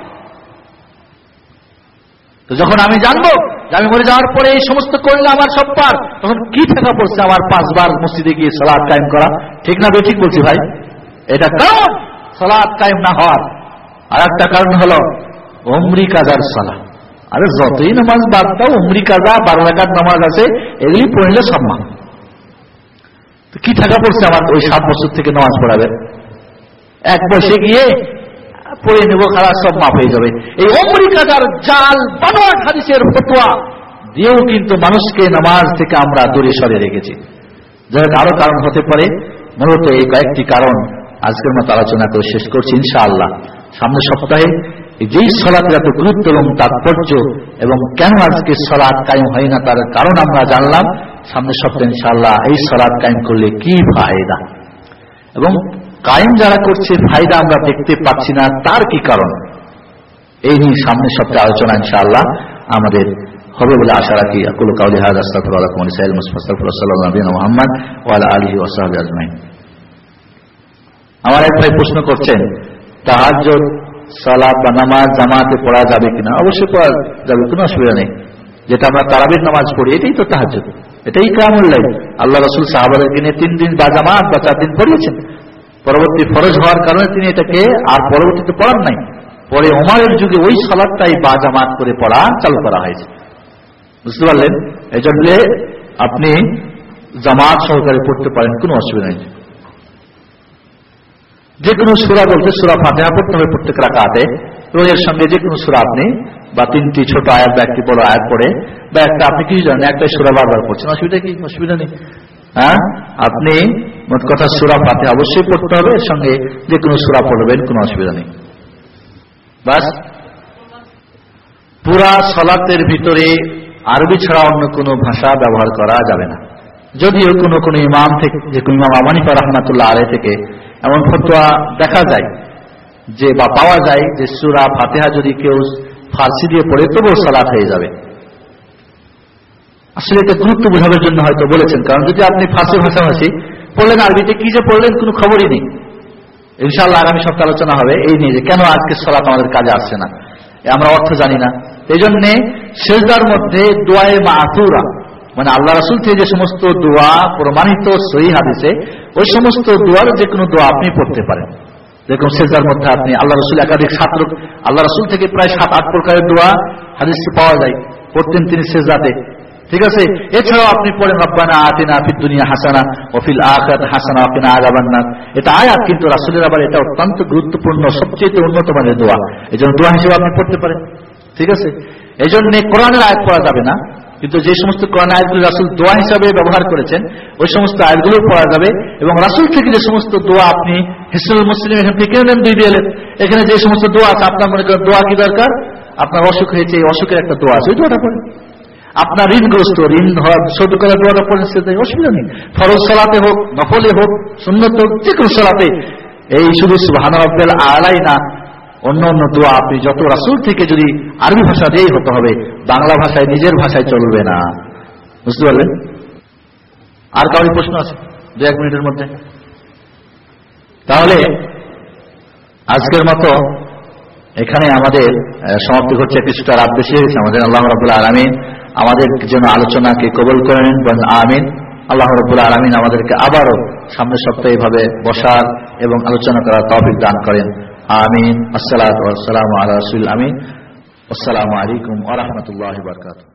তো যখন আমি জানবো যে আমি মরে যাওয়ার পরে এই সমস্ত করলে আমার সব পার, তখন কি থাকা পড়ছে আমার পাঁচবার মসজিদে গিয়ে সালাত কায়েম করা, ঠিক না? ঠিক বলছি ভাই, এটা কারণ সালাত কায়েম না হওয়ার। আর একটা কারণ হলো উমরি কাজার সালাত। আরে যতই নামাজ বাদ দাও, উমরি কাজা বারো রাকাত নামাজ আছে, এগুলি পড়লে সম্মান। তো কি থাকা পড়ছে আমার ওই সাত বছর থেকে নামাজ পড়াবে, এক বসে গিয়ে পড়ে নেব, খারাপ সব মাফ হয়ে যাবে। এই উমরি কাজার জাল বানোয়াট হাদিসের ফতোয়া দিয়েও কিন্তু মানুষকে নামাজ থেকে আমরা দূরে সরে রেখেছি। যার আরো কারণ হতে পারে, মূলত এই কয়েকটি কারণ আজকের মতো আলোচনা করে শেষ করছি ইনশাআল্লাহ। সামনের সপ্তাহে যেই সালাতের এত গুরুত্ব এবং তাৎপর্য এবং কেন আজকে সালাত কায়েম হয় না তার কারণ আমরা জানলাম। সামনের সপ্তাহে ইনশাআল্লাহ এই সালাত কায়েম করলে কি ফায়দা এবং কায়েম যারা করছে ফায়দা আমরা দেখতে পাচ্ছি না তার কি কারণ, এই নিয়ে সামনের সপ্তাহে আলোচনা ইনশাআল্লাহ আমাদের হবে বলে আশা রাখি। আকুলু কাউলি হাযা আস্তাগফিরুল্লাহ লাকুম ওয়া লিসাইরিল মুসলিমিন সাল্লাল্লাহু আলাইহি ওয়া মুহাম্মদ ওয়া আলা আলিহি ওয়া সাহবিহি আজমাইন। আমার এক ভাই প্রশ্ন করছেন তাহাজ্জুদ সালাত বা নামাজ জামাতে পড়া যাবে কিনা? অবশ্যই পড়া যাবে, কোনো অসুবিধা নেই। যেটা আমরা তারাবির নামাজ পড়ি এটাই তো তাহাজ্জুদ, এটাই কিয়ামুল লাইল। আল্লাহ রাসূল সাহাবাদেরকে নিয়ে তিন দিন বা জামাত বা চার দিন পড়িয়েছেন। পরবর্তী ফরজ হওয়ার কারণে তিনি এটাকে আর পরবর্তীতে পড়ান নাই। পরে ওমরের যুগে ওই সালাতটাই বা জামাত করে পড়া চালু করা হয়েছে, বুঝতে পারলেন? এই জন্য আপনি জামাত সহকারে পড়তে পারেন, কোনো অসুবিধা নেই। যে কোনো সূরা বলতে সূরা ফাতিহা পড়তে হবে প্রত্যেক রাকাতে, এবং এর সঙ্গে যে কোনো সূরা আপনি বা তিনটি ছোট আয়াত বা একটি বড় আয়াত পড়ে বা একটা আপনি কিছু জানেন একটা সূরা বারবার পড়ছেন, অসুবিধা কি? অসুবিধা নেই। হ্যাঁ, আপনি মোট কথা সূরা ফাতিহা অবশ্যই পড়তে হবে, এর সঙ্গে যে কোনো সূরা পড়বেন, কোনো অসুবিধা নেই। বাস, পুরা সালাতের ভিতরে আরবি ছাড়া অন্য কোনো ভাষা ব্যবহার করা যাবে না। যদিও কোনো কোনো ইমাম থেকে, যে কোনো ইমাম আবু হানিফা রাহমাতুল্লাহ আলাইহি থেকে এমন ফতোয়া দেখা যায় যে বা পাওয়া যায় যে সূরা ফাতিহা যদি কেউ ফার্সি দিয়ে পড়ে তবুও সালাত হয়ে যাবে। আসলে এটা গুরুত্ব বোঝানোর জন্য হয়তো বলেছেন, কারণ যদি আপনি ফার্সি ভাষাভাষী পড়লেন, আরবিতে কি যে পড়লেন কোনো খবরই নেই। ইনশাআল্লাহ আগামী সপ্তাহে আলোচনা হবে এই নিয়ে যে কেন আজকে সালাত আমাদের কাজে আসছে না, আমরা অর্থ জানি না। এই জন্যে সিজদার মধ্যে দোয়ায়ে মাসুরা, মানে আল্লাহ রাসূল থেকে যে সমস্ত দোয়া প্রমাণিত সহিহ হাদিসে, ওই সমস্ত দোয়ার যে কোনো দোয়া আপনি পড়তে পারেন। যেরকম সিজদার মধ্যে আপনি আল্লাহ রাসূল একাধিক সাত আল্লাহ রাসূল থেকে প্রায় সাত আট প্রকারের দোয়া হাদিসে পাওয়া যায়, পড়তেন তিনি সিজদাতে, ঠিক আছে? এছাড়াও আপনি পড়েন রব্বানা আতিনা ফিদ দুনিয়া হাসানা ওয়া ফিল আখিরাতি হাসানা ওয়া কিনা আযাবান নার। এটা আয়াত, কিন্তু রাসূলের আবার এটা অত্যন্ত গুরুত্বপূর্ণ সবচেয়ে উন্নত মানের দোয়া, এজন্য দোয়া হিসেবে আপনি পড়তে পারেন, ঠিক আছে? এই জন্য কোরআনের আয়াত পড়া যাবে না, কিন্তু যে সমস্ত কোরআন আয়াতগুলো রাসূল দোয়া হিসাবে ব্যবহার করেছেন ওই সমস্ত আয়াতগুলো পড়া যাবে। এবং রাসূল থেকে যে সমস্ত দোয়া আপনি হিসনুল মুসলিম এখান থেকে নেন দুই দিয়ে, এখানে যে সমস্ত দোয়া আছে আপনার মনে করেন দোয়া কি দরকার, আপনার অসুখ হয়েছে, এই অসুখের একটা দোয়া আছে, ওই দোয়াটা পড়েন। আপনার ঋণগ্রস্ত, ঋণ শোধ করার দোয়াটা পড়েন, সেটা অসুবিধা নেই। ফরজ সালাতে হোক, নফলে হোক, সুন্নত হোক, যে কোনো সালাতে এই শুধু সুবহান রাব্বিল আলাই না, অন্য অন্য দোয়া আপনি যত রাসূল থেকে যদি আরবি ভাষা দিয়েই হতে হবে, বাংলা ভাষায় নিজের ভাষায় চলবে না, বুঝতে পারলেন? আর কারোর প্রশ্ন আছে দু এক মিনিটের মধ্যে? তাহলে আজকের মতো এখানে আমাদের সমাপ্তি হচ্ছে, কিছুটা রাত বেশি হয়েছে আমাদের। আল্লাহ রাব্বুল আলামিন আমাদের জন্য আলোচনাকে কবুল করে নিন, বলেন আমিন। আল্লাহ রাব্বুল আলামিন আমাদেরকে আবারও সামনের সপ্তাহে এভাবে বসার এবং আলোচনা করার তৌফিক দান করেন, আমিন। আসসালাতু ওয়াসসালামু আলা রাসূলিল আমিন। আসসালামু আলাইকুম ওয়া রাহমাতুল্লাহি ওয়া বারাকাতুহু।